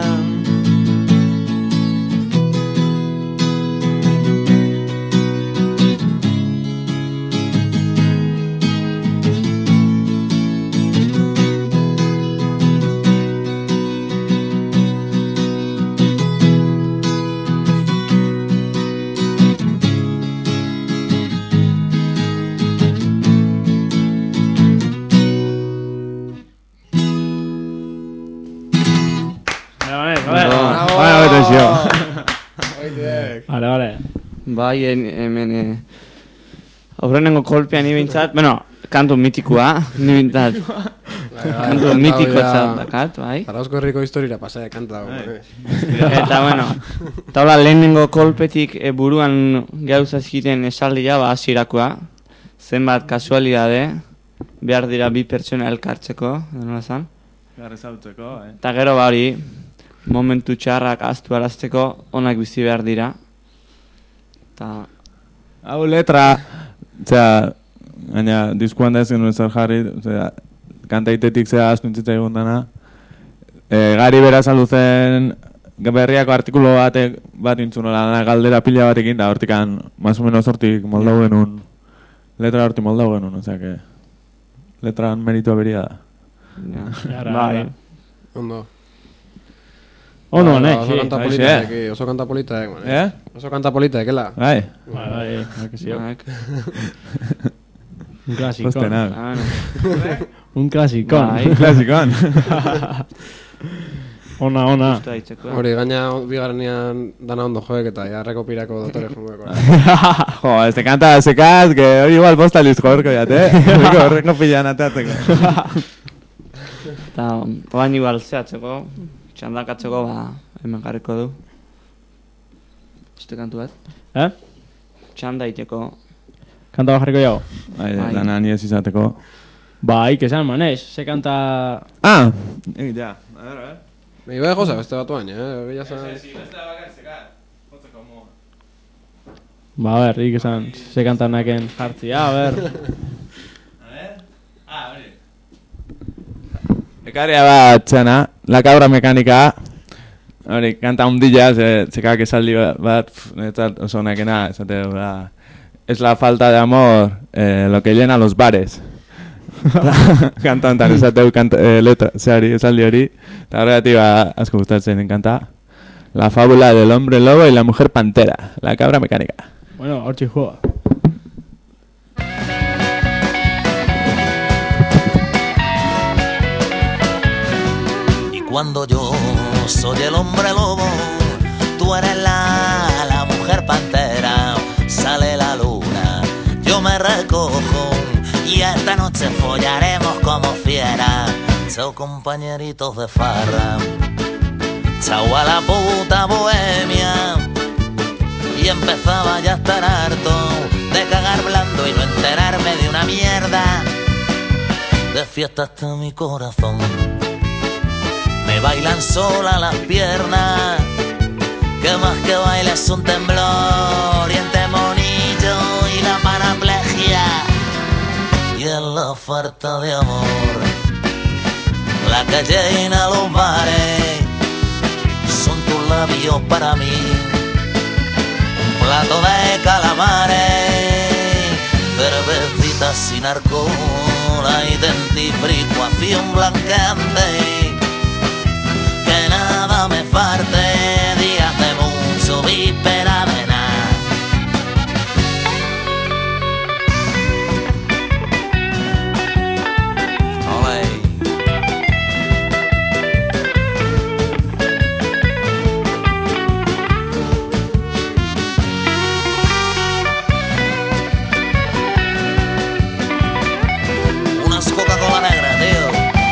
S1: Vale.
S3: Bai, hemen aurrenengo kolpean ni bintzat, bueno, kantu mitikoa, ni bintzat. Kantu mitikotzat dakat, bai.
S2: Zarauzko herriko historira pasai kanta dago.
S3: Eta, bueno, taula lehenengo kolpetik buruan gauza ziten esaldia, hasierakoa, zenbat kasualidade, behar dira bi pertsona elkartzeko, nola zan?
S4: Garrezautzeko,
S3: Eta gero hori, momentu txarrak ahaztu arazteko, onak bizi behar dira. Ta...
S4: Hau letra, gaina diskuan da ezin nuen zer jarri, kantaitetik ahaztu entzitza egun dana. Gari beraz aluzen berriako artikulo bat intzunola galdera pila batekin, da hortikan, más o menos hortik moldau genuen, letra hortik moldau genuen, osea que letran meritua beria da.
S3: Bai.
S2: Ondo.
S1: Ondo, ne?
S2: Oso kanta polita, Oso kanta polita, ekela.
S1: Bai, que sí. Un clasicón. Un clasicón.
S4: Un clasicón.
S1: Ona.
S2: Hori, gaina bigarrenean dana ondo joek eta ya rekopirako dotore jungeko.
S4: Jo, este kanta sekaz, que hori igual posta liz joerko jate. Horreko pilan ateatzeko.
S3: Eta, oain igual zehatzeko, txandakatzeko, hemen jarriko du. Este kantu bat? Txandaiteko.
S1: Kanta bat jarriko jau?
S4: Dana ni ez izateko.
S1: Bai, que sean manez, se kanta...
S4: Ja, a ver.
S2: Me iba de josa beste batuan,
S4: Sí, beste bakar sekaz. Jotzeko moa.
S1: Ba, a ver, esan, se kanta naken jartzia, a ver.
S4: Hori. Ekaria bat txana, La Cabra Mekanika. Hori, kanta hundilla, sekak esaldi bat, oso nakena, esate, es la falta de amor lo que llena los bares. Kanta hontan esateu letra, zeari, esaldi hori. Eta horregatik asko gustatzen enkanta. La fábula del hombre lobo y la mujer pantera. La Cabra Mekanika.
S1: Bueno, hortzi joa.
S7: Cuando yo soy el hombre lobo, tú eres la mujer pantera. Sale la luna, yo me recojo Y esta noche follaremos como fieras. Chao compañeritos de farra, chao a la puta bohemia. Y empezaba ya a estar harto de cagar blando y no enterarme de una mierda. De fiesta hasta mi corazón me bailan sola las piernas, que más que baile es un temblor y el demonillo y la paraplegia. Y es la falta de amor la que llena los bares. Son tus labios para mí, un plato de calamares, cervecitas sin alcohol y dentifricuación blanqueante. Que nada me falte, días de mucho, víspera de nada. Unas Coca-Cola negra, tío.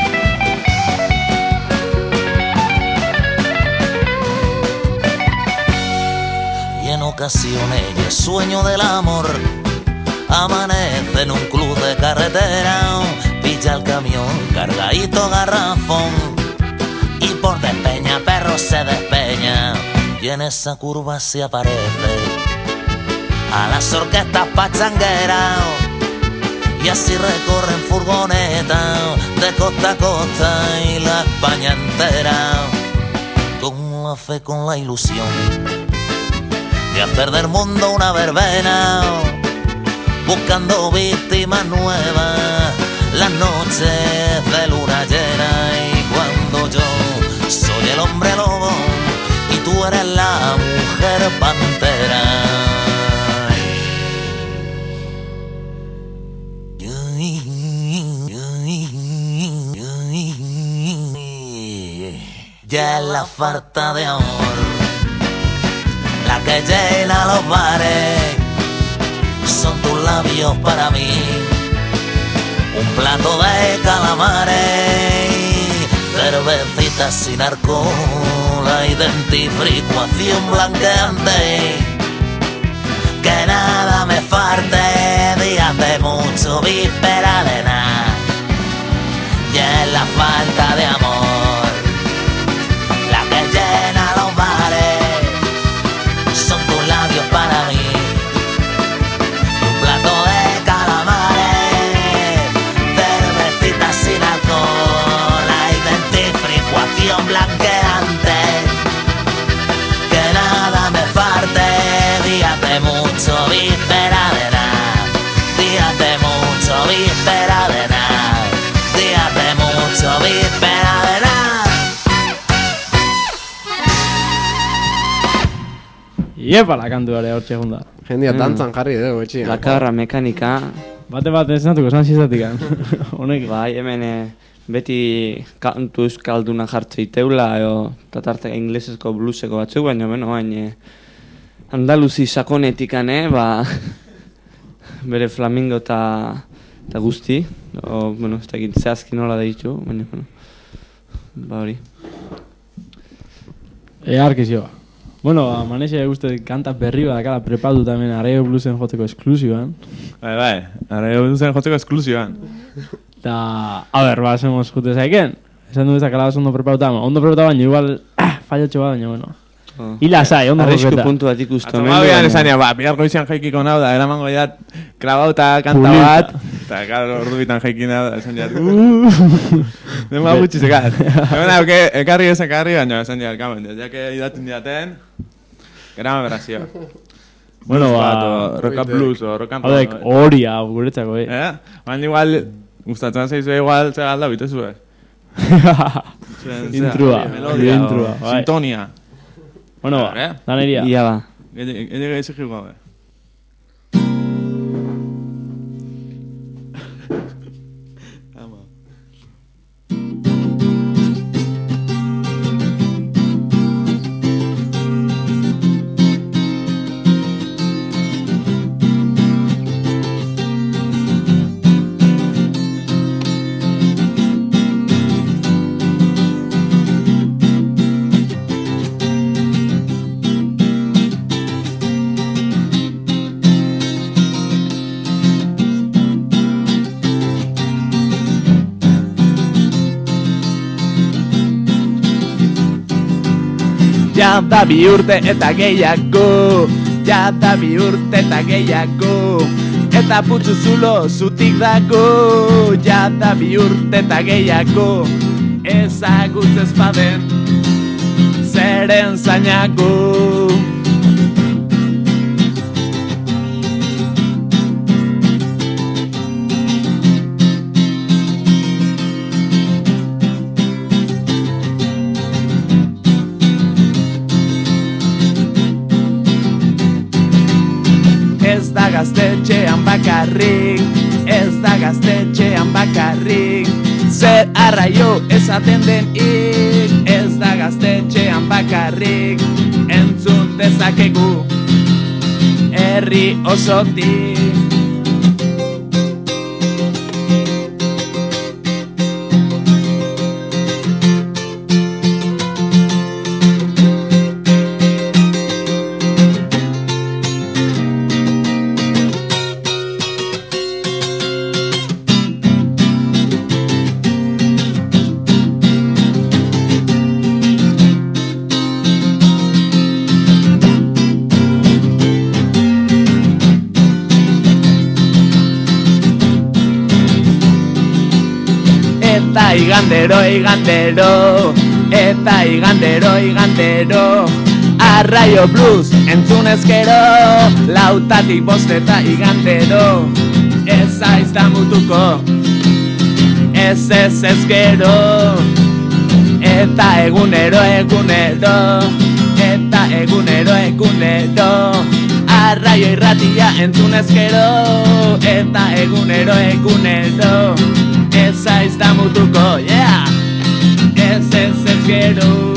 S7: Y en ocasiones el sueño del amor amanece en un club de carretera, pilla el camión cargadito garrafón y por despeña perro se despeña y en esa curva se aparece a las orquestas pachangueras y así recorren furgoneta de costa a costa y la España entera con la fe, con la ilusión de hacer del mundo una verbena, buscando víctimas nuevas las noches de luna llena. Y cuando yo soy el hombre lobo y tú eres la mujer pantera, ya es la falta de amor la que llena los bares. Son tus labios para mí, un plato de calamares, cervecitas sin alcohol y dentifricuación blanqueante. Que nada me falte, días de mucho, víspera de nada. Y es la falta de amor la que llena los bares. Son tus labios para mí, un plato de calamares, cervecitas sin alcohol y dentifricuación blanqueante. Que nada me falte, días de mucho, víspera de nada. Días de mucho, víspera de nada. Días de mucho, víspera de nada.
S1: Iepa la kantuare hor txegunda.
S2: Jendia dantzan jarri dugu etxean.
S3: Bakarra mekanika.
S1: Bate esanatuko esan zizatik. Honek.
S3: Bai, hemen beti kantu euskalduna jartze iteula, eta tarteka inglesezko blueseko batzuk, baina beno, bain Andaluzi sakonetik, bere flamingo eta guzti, bueno, ez dakit zehazki nola da ditu, baina, bueno, ba hori.
S1: Arkizioa. Bueno, manexe uste kanta berri bat dakala prepatuta hemen Arreo Bluesen joteko esklusiban.
S4: Bai, Arreo Bluesen joteko esklusiban.
S1: Eta, a ber, hacemos jute zaiken. Esan du ezakala ondo prepatuta, ondo prepatuta baina igual fallotxo bat, baina, bueno. Hila zai, ondo joketa.
S3: Arrisku puntu bat ikustu.
S4: Atzomabian esan ja, biharko izan jaikiko nau da, eramango ja krabauta kanta bat. Eta, karo, ordu bitan jaikin nau da, esan ja, denba gutxi zekat. Ekarri ez ekarri, baina esan ja, kamen, ja que idaten diaten, gerama berazio.
S1: Bueno,
S4: rock and blues o rock and roll.
S1: Haudek, hori hau guretzako,
S4: Baina igual, gustatzen zaizu igual, zer alda bitezu,
S1: Intrua, bai.
S4: Sintonia.
S1: Bueno, daneria.
S3: Ia ba.
S4: Ege gaitze jiko gabe. Ja da 2 urte eta gehiago, ja da 2 urte eta gehiago, eta putzu zulo zutik dago, ja da 2 urte eta gehiago, ezagutz ez baden, zeren zainago. Ez da gaztetxean bakarrik, ez da gaztetxean bakarrik, zer arraio esaten denik, ez da gaztetxean bakarrik, entzun dezakegu herri osotik. Eta igandero, eta igandero, Arraio Blues entzun ezkero, 4 eta igandero, ez aiz damutuko, ez gero, eta egunero, eta egunero, Arraio irratia entzun ezkero, eta egunero, ez aiz damutuko, yeah! Ez gero.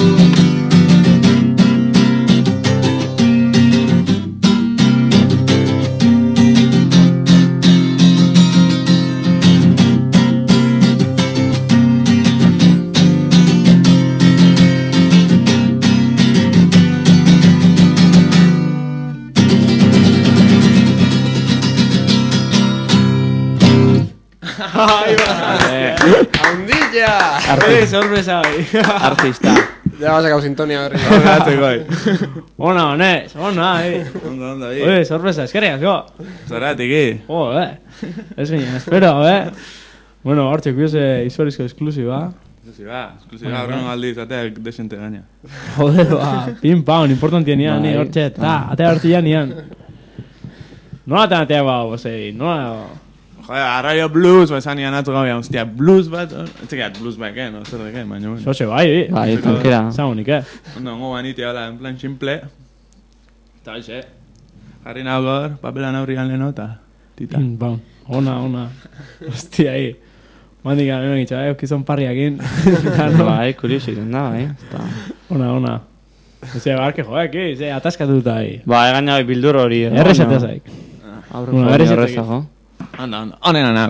S2: ¡Haundilla!
S1: Sorpresa,
S3: Artista.
S2: Ya vas a sacar sintonia berri.
S1: Ona, hones, ona,
S4: Ondo,
S1: Oye, sorpresa, eskerrik asko.
S4: Zoratiki.
S1: Ez ginen, espero, Bueno, hortxe, kuiose historizko esklusiba.
S4: Esklusiba, horren aldi izateak desente gaina.
S1: Joder, pin paun, importantia nian, ni hortxe, atea hortia nian. Nola atea bosei, nola...
S4: Joder, Arraio Blues, esan nian atzu gau, hostia, blues bat, etxekat blues bat, no zer deke, baina bueno.
S1: Xoxe, bai,
S3: tankera.
S1: Zagunik,
S4: Ondo, ongo banitia, hola, en plan simple.
S1: Eta hoxe.
S4: Jarri nago gaur, papelan aurrian leheno, eta tita.
S1: Pin paun, ona. Hostia, Mandik gana, hemen gitxa, okizon parriakin.
S3: Bai, kuriosik da, bai.
S1: Ona. Eze, barke joek, ataskatuta,
S3: Bai, gaina bildur hori.
S1: Errezatea zaik.
S3: Aurreko errezago.
S4: Anda, onena.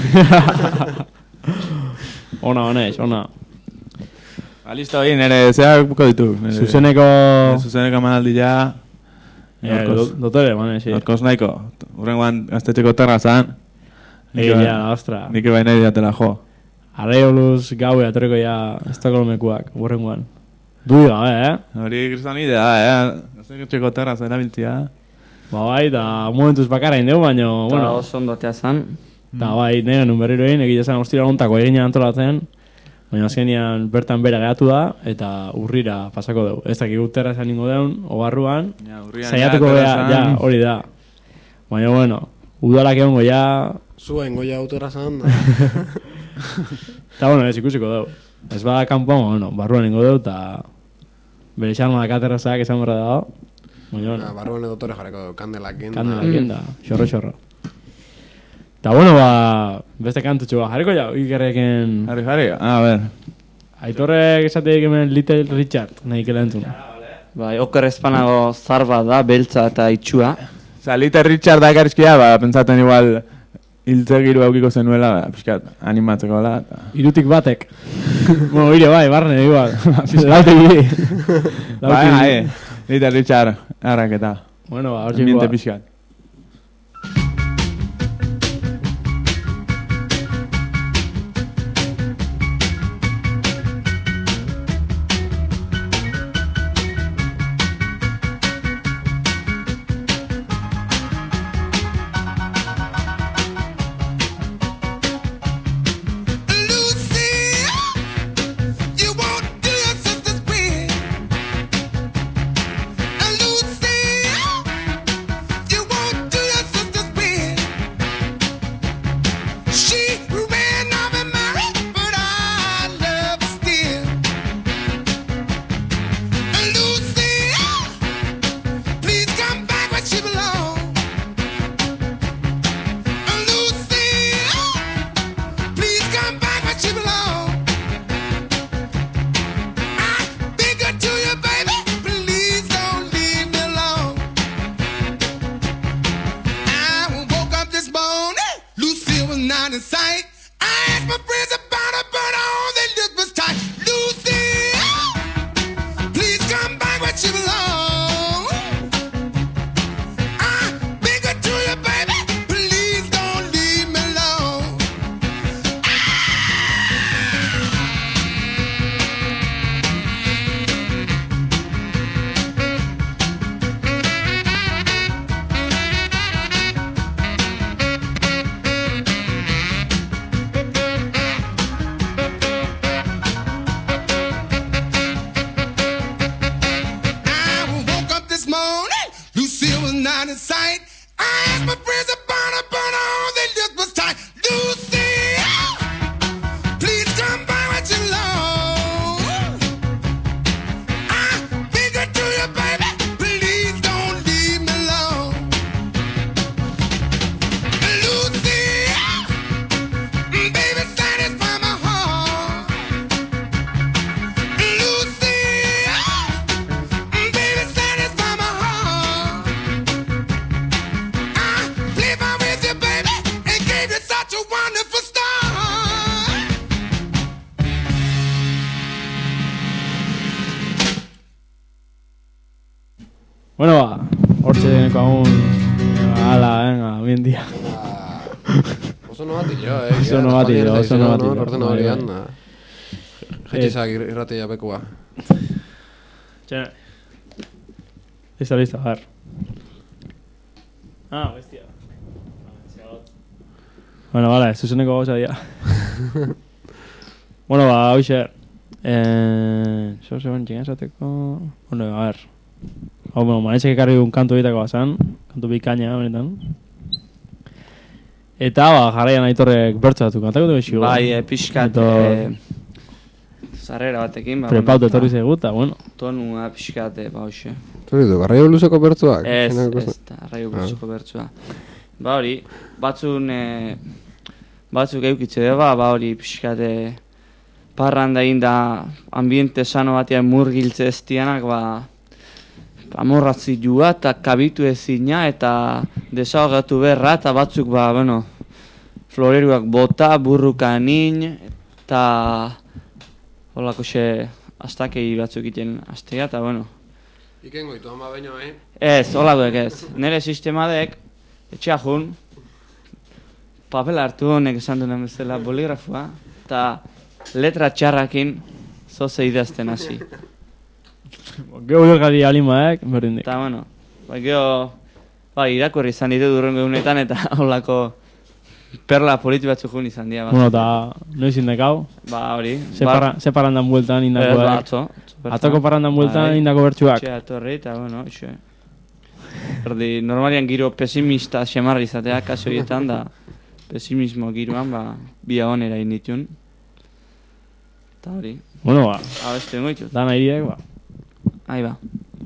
S1: Ona.
S4: Listo, nire zeak buko ditu. Zuzeneko emanaldia.
S1: Dotore, sí.
S4: Orkoz nahiko. Urrengoan gaztetxeko terra zan.
S1: Ostra.
S4: Nik baina idatela jo.
S1: Arraio Blues gaue atoreko ja Estokolmekuak, urrengoan. Dui gabe,
S4: Hori kriston idea, Gaztetxeko terra zan erabiltzia.
S1: Bai, da momentuz bakarra indegu, baina, bueno.
S3: Oso ondotea zan.
S1: Eta bai, nahi genuen berriro egin, egia zan ostira hontako egin antolatzen, baina azkenian bertan bera geratu da, eta urrira pasako dugu. Ez dakik terra zan ningo deun, obarruan, saiatuko ja, hori da. Baina, bueno, udalak egongo ja...
S2: Zuen goia autora zan.
S1: Eta, bueno, ez ikusiko dugu. Ez bada kanpoan, bueno, barruan ningo dugu, eta bere xarma katerrazak esan berra dago.
S2: Barruan edotore jarreko kandelakin.
S1: Kandelakin da, xorro. Eta bueno, beste kantutxo jarriko jau, ikerreken...
S4: Jarri, a ver.
S1: Aitorrek esateik hemen Little Richard, nahi kela entzun.
S3: Bai, oker espanago zarba da, beltza eta itxua.
S4: Little Richard da ekarrizkia, pentsaten igual hiltzegiru aukiko zenuela, pixkat, animatzeko la.
S1: Irutik batek. Bueno, ire bai, barne, igual. Lautik iri.
S4: Bai, Little Richard, arraketa.
S1: Bueno, hor
S4: ambiente pixkat.
S8: not in sight. I asked my friends about her, but all they looked was tight. Lucy, please come back where you belong. I beg her to you, baby, please don't leave me alone. This morning, Lucille was not in sight. I asked my friends about her, but all they looked was tight. Lucille, please come by what you love. I beg her to you, baby, please don't leave me alone. Lucille, baby, satisfy my heart. Lucille, baby, satisfy my heart. I live on with you, baby, and gave you such a wonderful start.
S1: Bueno, ba, hortxe deneko agun, ala, venga, bien dia.
S2: Oso no batillo,
S1: Oso no batillo, oso no batillo.
S2: Ordenadorian, jetxizak irratia bekua.
S1: Txene. Listo, a ver. Ah, bestia. Bueno, vale, zuzeneko gauza dia. Bueno, ba, hoxe. Zeben txingen esateko... Bueno, a ver. Hau, bueno, manetxek ekarri un kantu egiteko bazan. Kantu bikaina, benetan. Eta, ba, jarraian Aitorrek bertxatu kantako dugu xigo.
S3: Bai, pixkat... Zarrera batekin, ba...
S1: Prepaut etorri zegu, eta, bueno.
S3: Tonua pixkat, ba, hoxe.
S2: Zuri du, garraio luzeko bertzuak?
S3: Ez, garraio luzeko bertzua. Ba hori, batzuk eukitze deba, ba hori pixkat... Parranda egin da ambiente sano batean murgiltze ez dianak, ba... Amorratzi joa eta kabitu ezina eta desahogatu berra eta batzuk, ba, bueno, floreruak bota, burruka nin, eta holako xe astakei batzuk iten astea, eta, bueno.
S2: Iken goitu, ama baino,
S3: Ez, holakoek ez. Nere sistemadek, etxea jun, papel hartu honek esan duen bezala boligrafua, eta letra txarrakin zoze idazten hasi.
S1: Gero gari alimaek, berdin dik.
S3: Eta, bueno, gero, irakurri izan ditu durrengo egunetan eta holako perla politi batzuk jun izan dira.
S1: Bueno, eta noiz indekau?
S3: Ba, hori.
S1: Ze parrandan bueltan indako
S3: Atzo.
S1: Atzoko parrandan bueltan indako bertsuak.
S3: Txea, torri, eta, bueno, xe. Erdi, normalian giro pesimista xemarri izatea, kaso horietan, da pesimismo giroan, ba, bi agonera inditun. Eta hori.
S1: Bueno, ba.
S3: Abestu dengo ditut.
S1: Dana iriak, ba.
S3: Ahí va.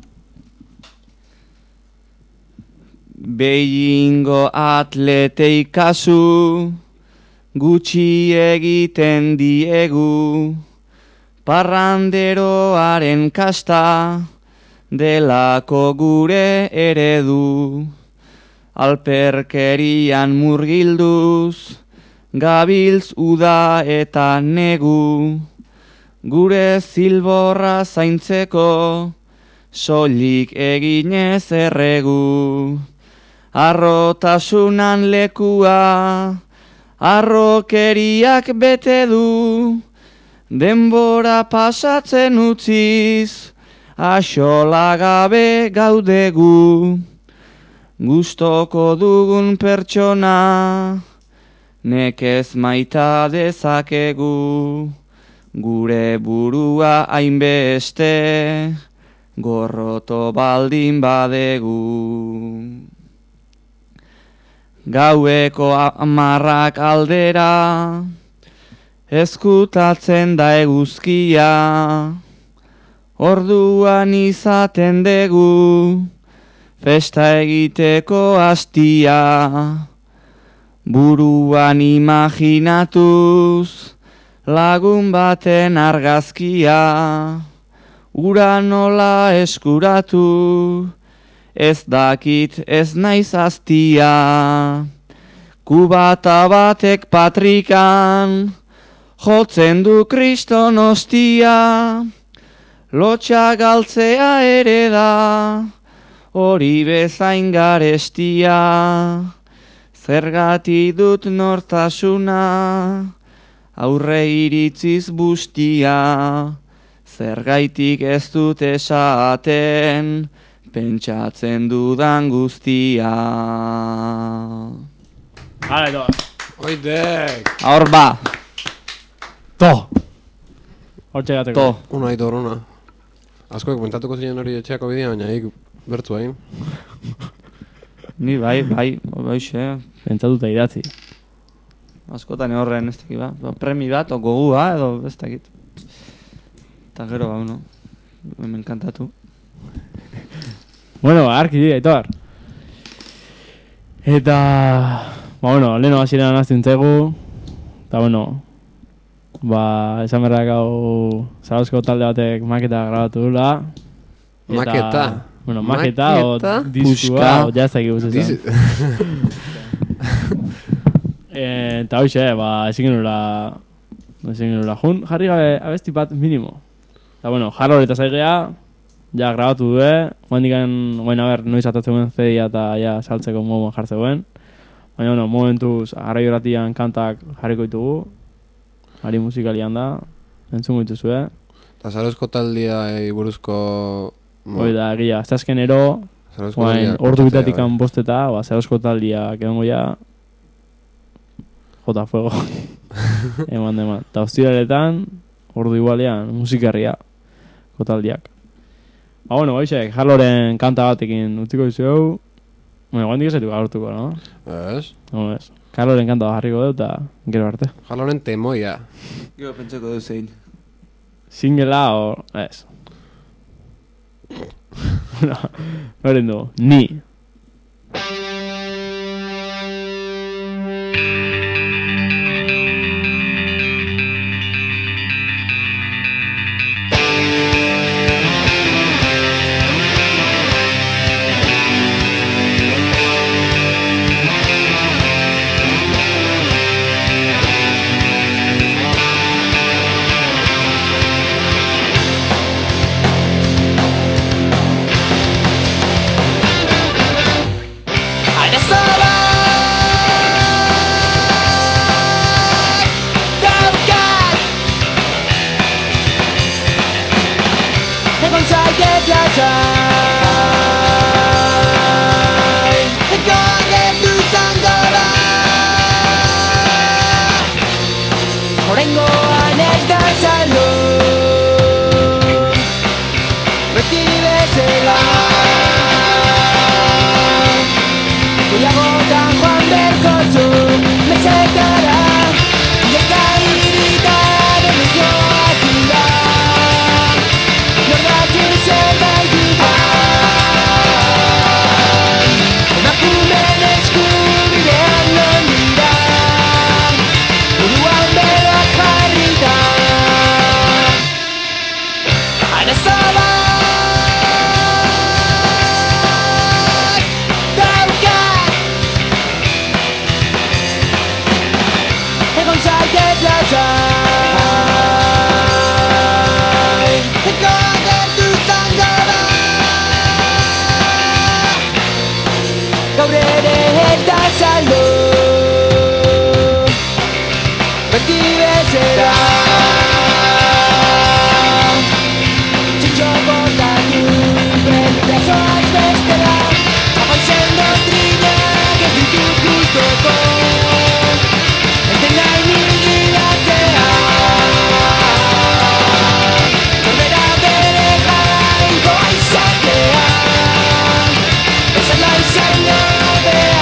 S3: Behingo atletei kasu, gutxi egiten diegu, parranderoaren kasta, delako gure eredu, alperkerian murgilduz, gabiltz uda eta negu, gure zilborra zaintzeko, soilik eginez erregu. Arrotasunan lekua, arrokeriak bete du, denbora pasatzen utziz, axola gabe gaudegu. Gustoko dugun pertsona, nekez maita dezakegu. Gure burua hainbeste, gorroto baldin badegu. Gaueko 10 aldera, ezkutatzen da eguzkia, orduan izaten dugu, festa egiteko hastia. Buruan imaginatuz, lagun baten argazkia, ura nola eskuratu, ez dakit ez naiz aztia. Kubata batek patrikan, jotzen du kriston ostia, lotxa galtzea ere da, hori bezain garestia. Zergatik dut nortasuna, aurre iritziz bustia, zergaitik ez dut esaten, pentsatzen dudan guztia.
S1: Hala, edo.
S2: Oidek!
S3: Hor ba!
S1: To! Hortxe gateko.
S3: To!
S2: Una Aitor, una. Askoek komentatuko ziren hori etxeako bidea, baina hik bertu hain.
S3: Ni bai, xe.
S1: Pentsatuta idatzi.
S3: Askotan horren ez dakit, premi bat, o gogua, edo ez dakit. Eta gero, uno, me encantatu.
S1: Bueno, arki dira, Aitor. Eta... bueno, leheno hasieran nazten zaigu. Eta, bueno... esan berrak hau... Zarauzko talde batek maketa grabatu dula.
S2: Maketa?
S1: Bueno, maketa o diskua, o jaztak ikusten. Eta hoxe, ezin genula jun, jarri gabe abesti bat minimo. Eta bueno, jarro eta zaigea, ja grabatu due, noiz atatzen zedia eta ja saltzeko moduan jartzeuen. Baina bueno, momentuz arrai horatian kantak jarriko ditugu, ari musikalian da, entzungo dituzue.
S2: Eta Zarauzko taldea buruzko...
S1: Hoi da, egia, ez azkenero, ordu bitatik bosteta, Zarauzko taldea kedongo ja, jota fuego. Eman. Eta ostiraletan, ordu igualean, musikarria, kotaldiak. Bueno, hoxek, Harloren kanta batekin utziko dizuegu. Bueno, guandik ez etu gaurtuko, no?
S2: Ez?
S1: Ez. Harloren kanta bat jarriko dut, eta gero arte.
S2: Harloren temoia.
S3: Gero pentsako dut zein.
S1: Singela o... ez. Bueno, noren du, ni.
S6: Oraingoan ez da saldo, beti bezala. Goiagotan joan berko zu, mesetara, jeka iritan emozioak dira. Nordaki zerbait ditan, emakumeen eskubidean non dira. Buruan berak jarrita, arazo bat dauka. Egon zaitez lasai, eko agertu zango da. Gaur ere ez da saldo, beti bezera. Txintxo botatu betrazoaz bestera, agoizen doktrinak ez ditut guztoko, enten nahi nilgidatzea. Norbera bere jainko izatea, ezala izan gabea.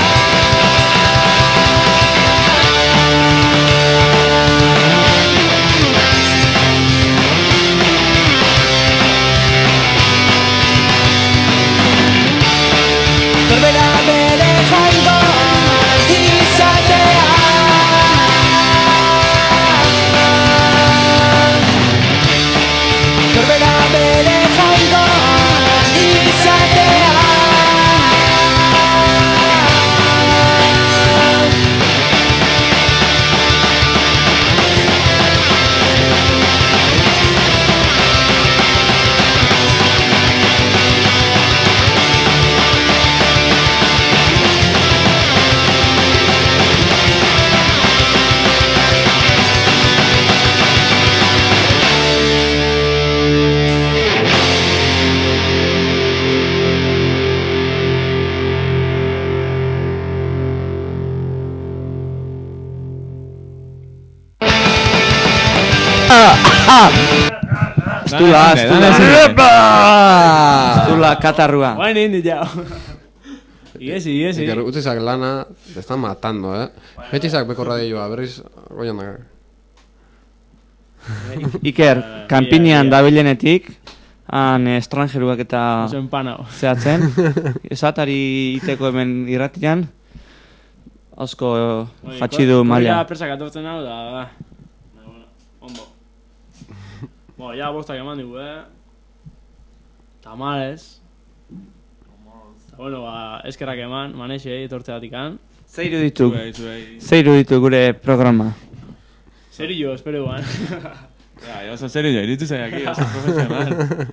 S3: Estula katarrua.
S1: Guain indi jau. Iesi.
S2: Iker, utzizak lana, te están matando, Etxizak beko radioa, berriz, goian da.
S3: Iker, kanpinean dabilenetik, han estrangeruak eta
S1: Oso empanao.
S3: zehatzen. Esatari iteko hemen irratian. Osko fatxidu maila.
S1: Korrika presak atortzen hau da, ondo. Ja, bostak eman digu, Tamales. Bueno, eskerrak eman, manexei, etortzeatikan.
S3: Zeiru ditu gure programa.
S1: Serio, espero guan.
S4: Ja, oso serio, iritu zaiak, oso profesional.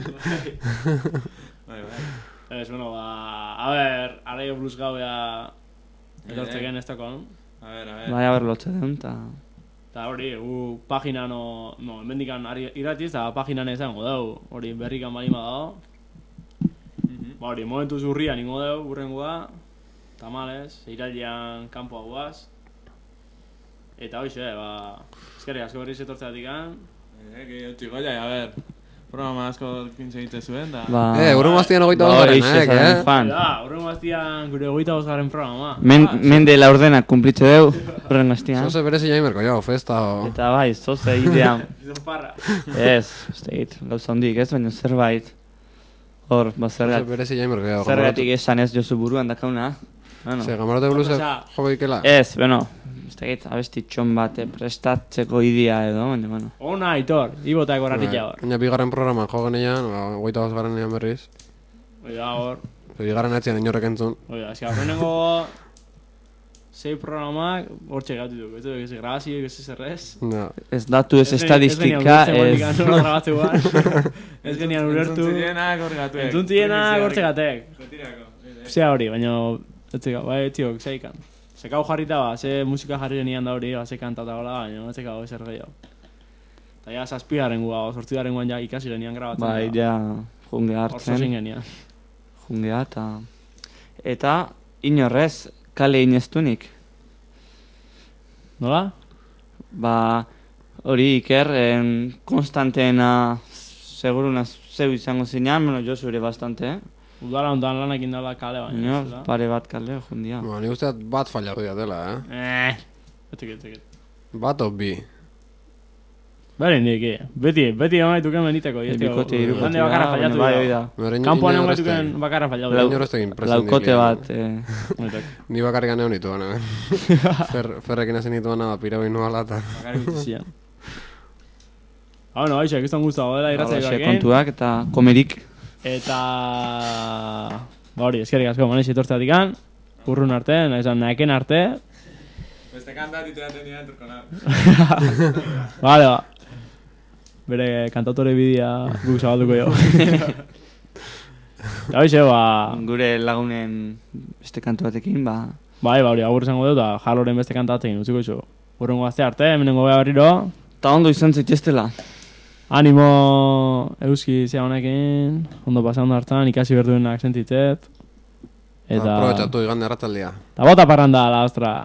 S1: Ez, bueno, a ver, araio blues gaua etortzeken ez dakon.
S3: Bai, haber lotze den,
S1: Eta hori, paginan, hemendikan irratiz, eta paginan ezango dau, hori berrikan balima dago. Hori, momentu zurrian ingo dau, burrengoa, tamales, irailean kanpoa guaz. Eta hoxe, eskerrik asko berriz etortzeatik an.
S4: Txigoia, a ver, programa asko kintze egite zuen, da.
S2: Urrengo aztian 25 garren,
S1: Urrengo aztian gure 25 garren programa.
S3: Mende la ordenak kumplitze deu, urrengo aztian.
S2: Zoze berezi jaimerko jau, festa o...
S3: Eta bai, zoze idean.
S1: Izan parra.
S3: Ez, gauza hondik, ez, baina zerbait. Hor,
S2: Zoze berezi jaimerko jau.
S3: zergatik esan ez jozu buruan dakauna.
S2: Ze, Gamarote Bluesek joko ikela?
S3: Ez, bueno, abesti txon bate prestatzeko idea edo, baina.
S1: Ona, Aitor, ibotak horratik hor.
S2: Baina bigarren programan jo genean, 25 garren ean berriz.
S1: Oida, hor.
S2: Bigarren etzian inorrek entzun.
S1: Oida, eski horrenengo 6 programak hortxe gatu duk. Ez grabazio, ez zerrez.
S3: Ez datu, ez estadistika, ez...
S1: Ez genian ulertu.
S4: Entzuntzienak hor gatuek.
S1: Entzuntzienak hortxe gatek. Zea hori, baina... Bai, tio, zeikan. Zekau jarrita ze musika jarri genian da hori, ze kantata gola, baina zekau ezer gehiago. Eta ja, 7. gua, 8. guan ja ikasi genian grabatzen.
S3: Bai, ja, junge hartzen.
S1: Orzo genian.
S3: Jungea, eta inorrez, kale ineztunik.
S1: Nola?
S3: Hori Iker, konstanteena seguruna zeu izango zinean, bueno, jo zure bastante,
S1: Udala ondan lanak indala kale baina.
S3: Pare bat kale, jundia.
S2: Ni usteat bat fallahu diatela,
S1: Etik.
S2: Bat o bi?
S1: Bere niki, beti amaituken meniteko.
S3: Bikote, irukote.
S1: Hande bakarra fallatu dira. Kampuan amaituken bakarra fallatu dira.
S2: Inorreztekin presentiki.
S3: Laukote bat.
S2: Ni bakarrik aneo nitu gana. Ferrekin hasi nitu gana, pirabin nuala eta...
S1: Bakarrik bitizian. Bueno, aixa, kistan guztago dela irratzaioak
S3: kontuak eta komerik.
S1: Eta... hori, eskerrik asko manez etortzeatik an. Urrun arte, naeken arte.
S4: Beste kantat iteaten nire enturko nahi.
S1: Vale, bere kantautore bidea guk zabalduko jo. Eta hoxe,
S3: gure lagunen beste kantu batekin,
S1: Bai, hori, agur esango dut, eta jaloren beste kantatekin, utziko iso. Urrengo azte arte, hemenengo beha berriro.
S3: Ta ondo izan zaiteztela.
S1: Animo euski zea honekin, ondo pasando hartan, ikasi berduenak sentitzet. Eta...
S2: Aprobetxatu igande errataldia.
S1: Eta bota parranda, la ostra.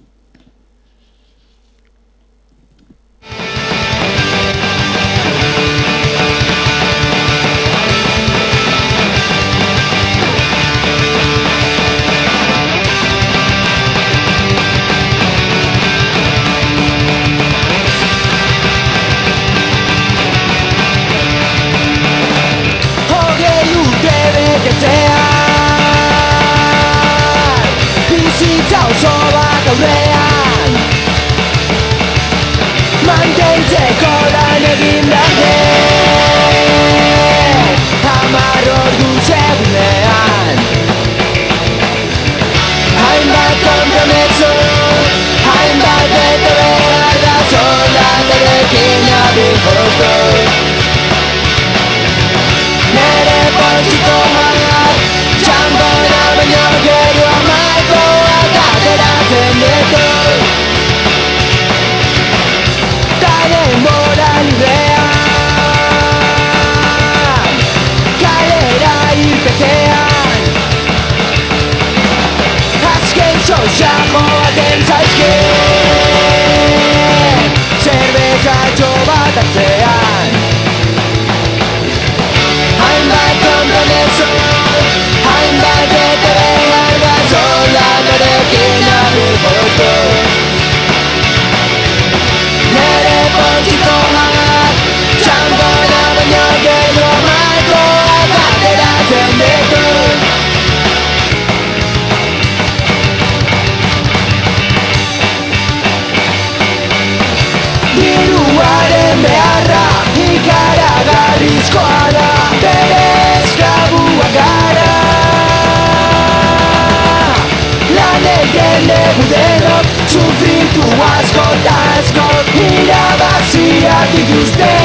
S6: Bizitza oso bat aurrean mantentzeko lan egin behar 10 ordu segunean hainbat konprometzu hainbat bete behar da soldatarekin abifotu nere poltsiko manak txambona baino gero amaikoak ateratzen ditu ta denbora librean kalera bitartean hainbat konpromeso hainbat etaren argazo lanarekin abilbotu nere poltsiko hagak txambona baino gehiago markoak ateratzen ditu diruaren beharra ikaragarrizkoa da bere esklabuak gara lan egiten dugu denok sufritu asko eta asko irabaziak dituzte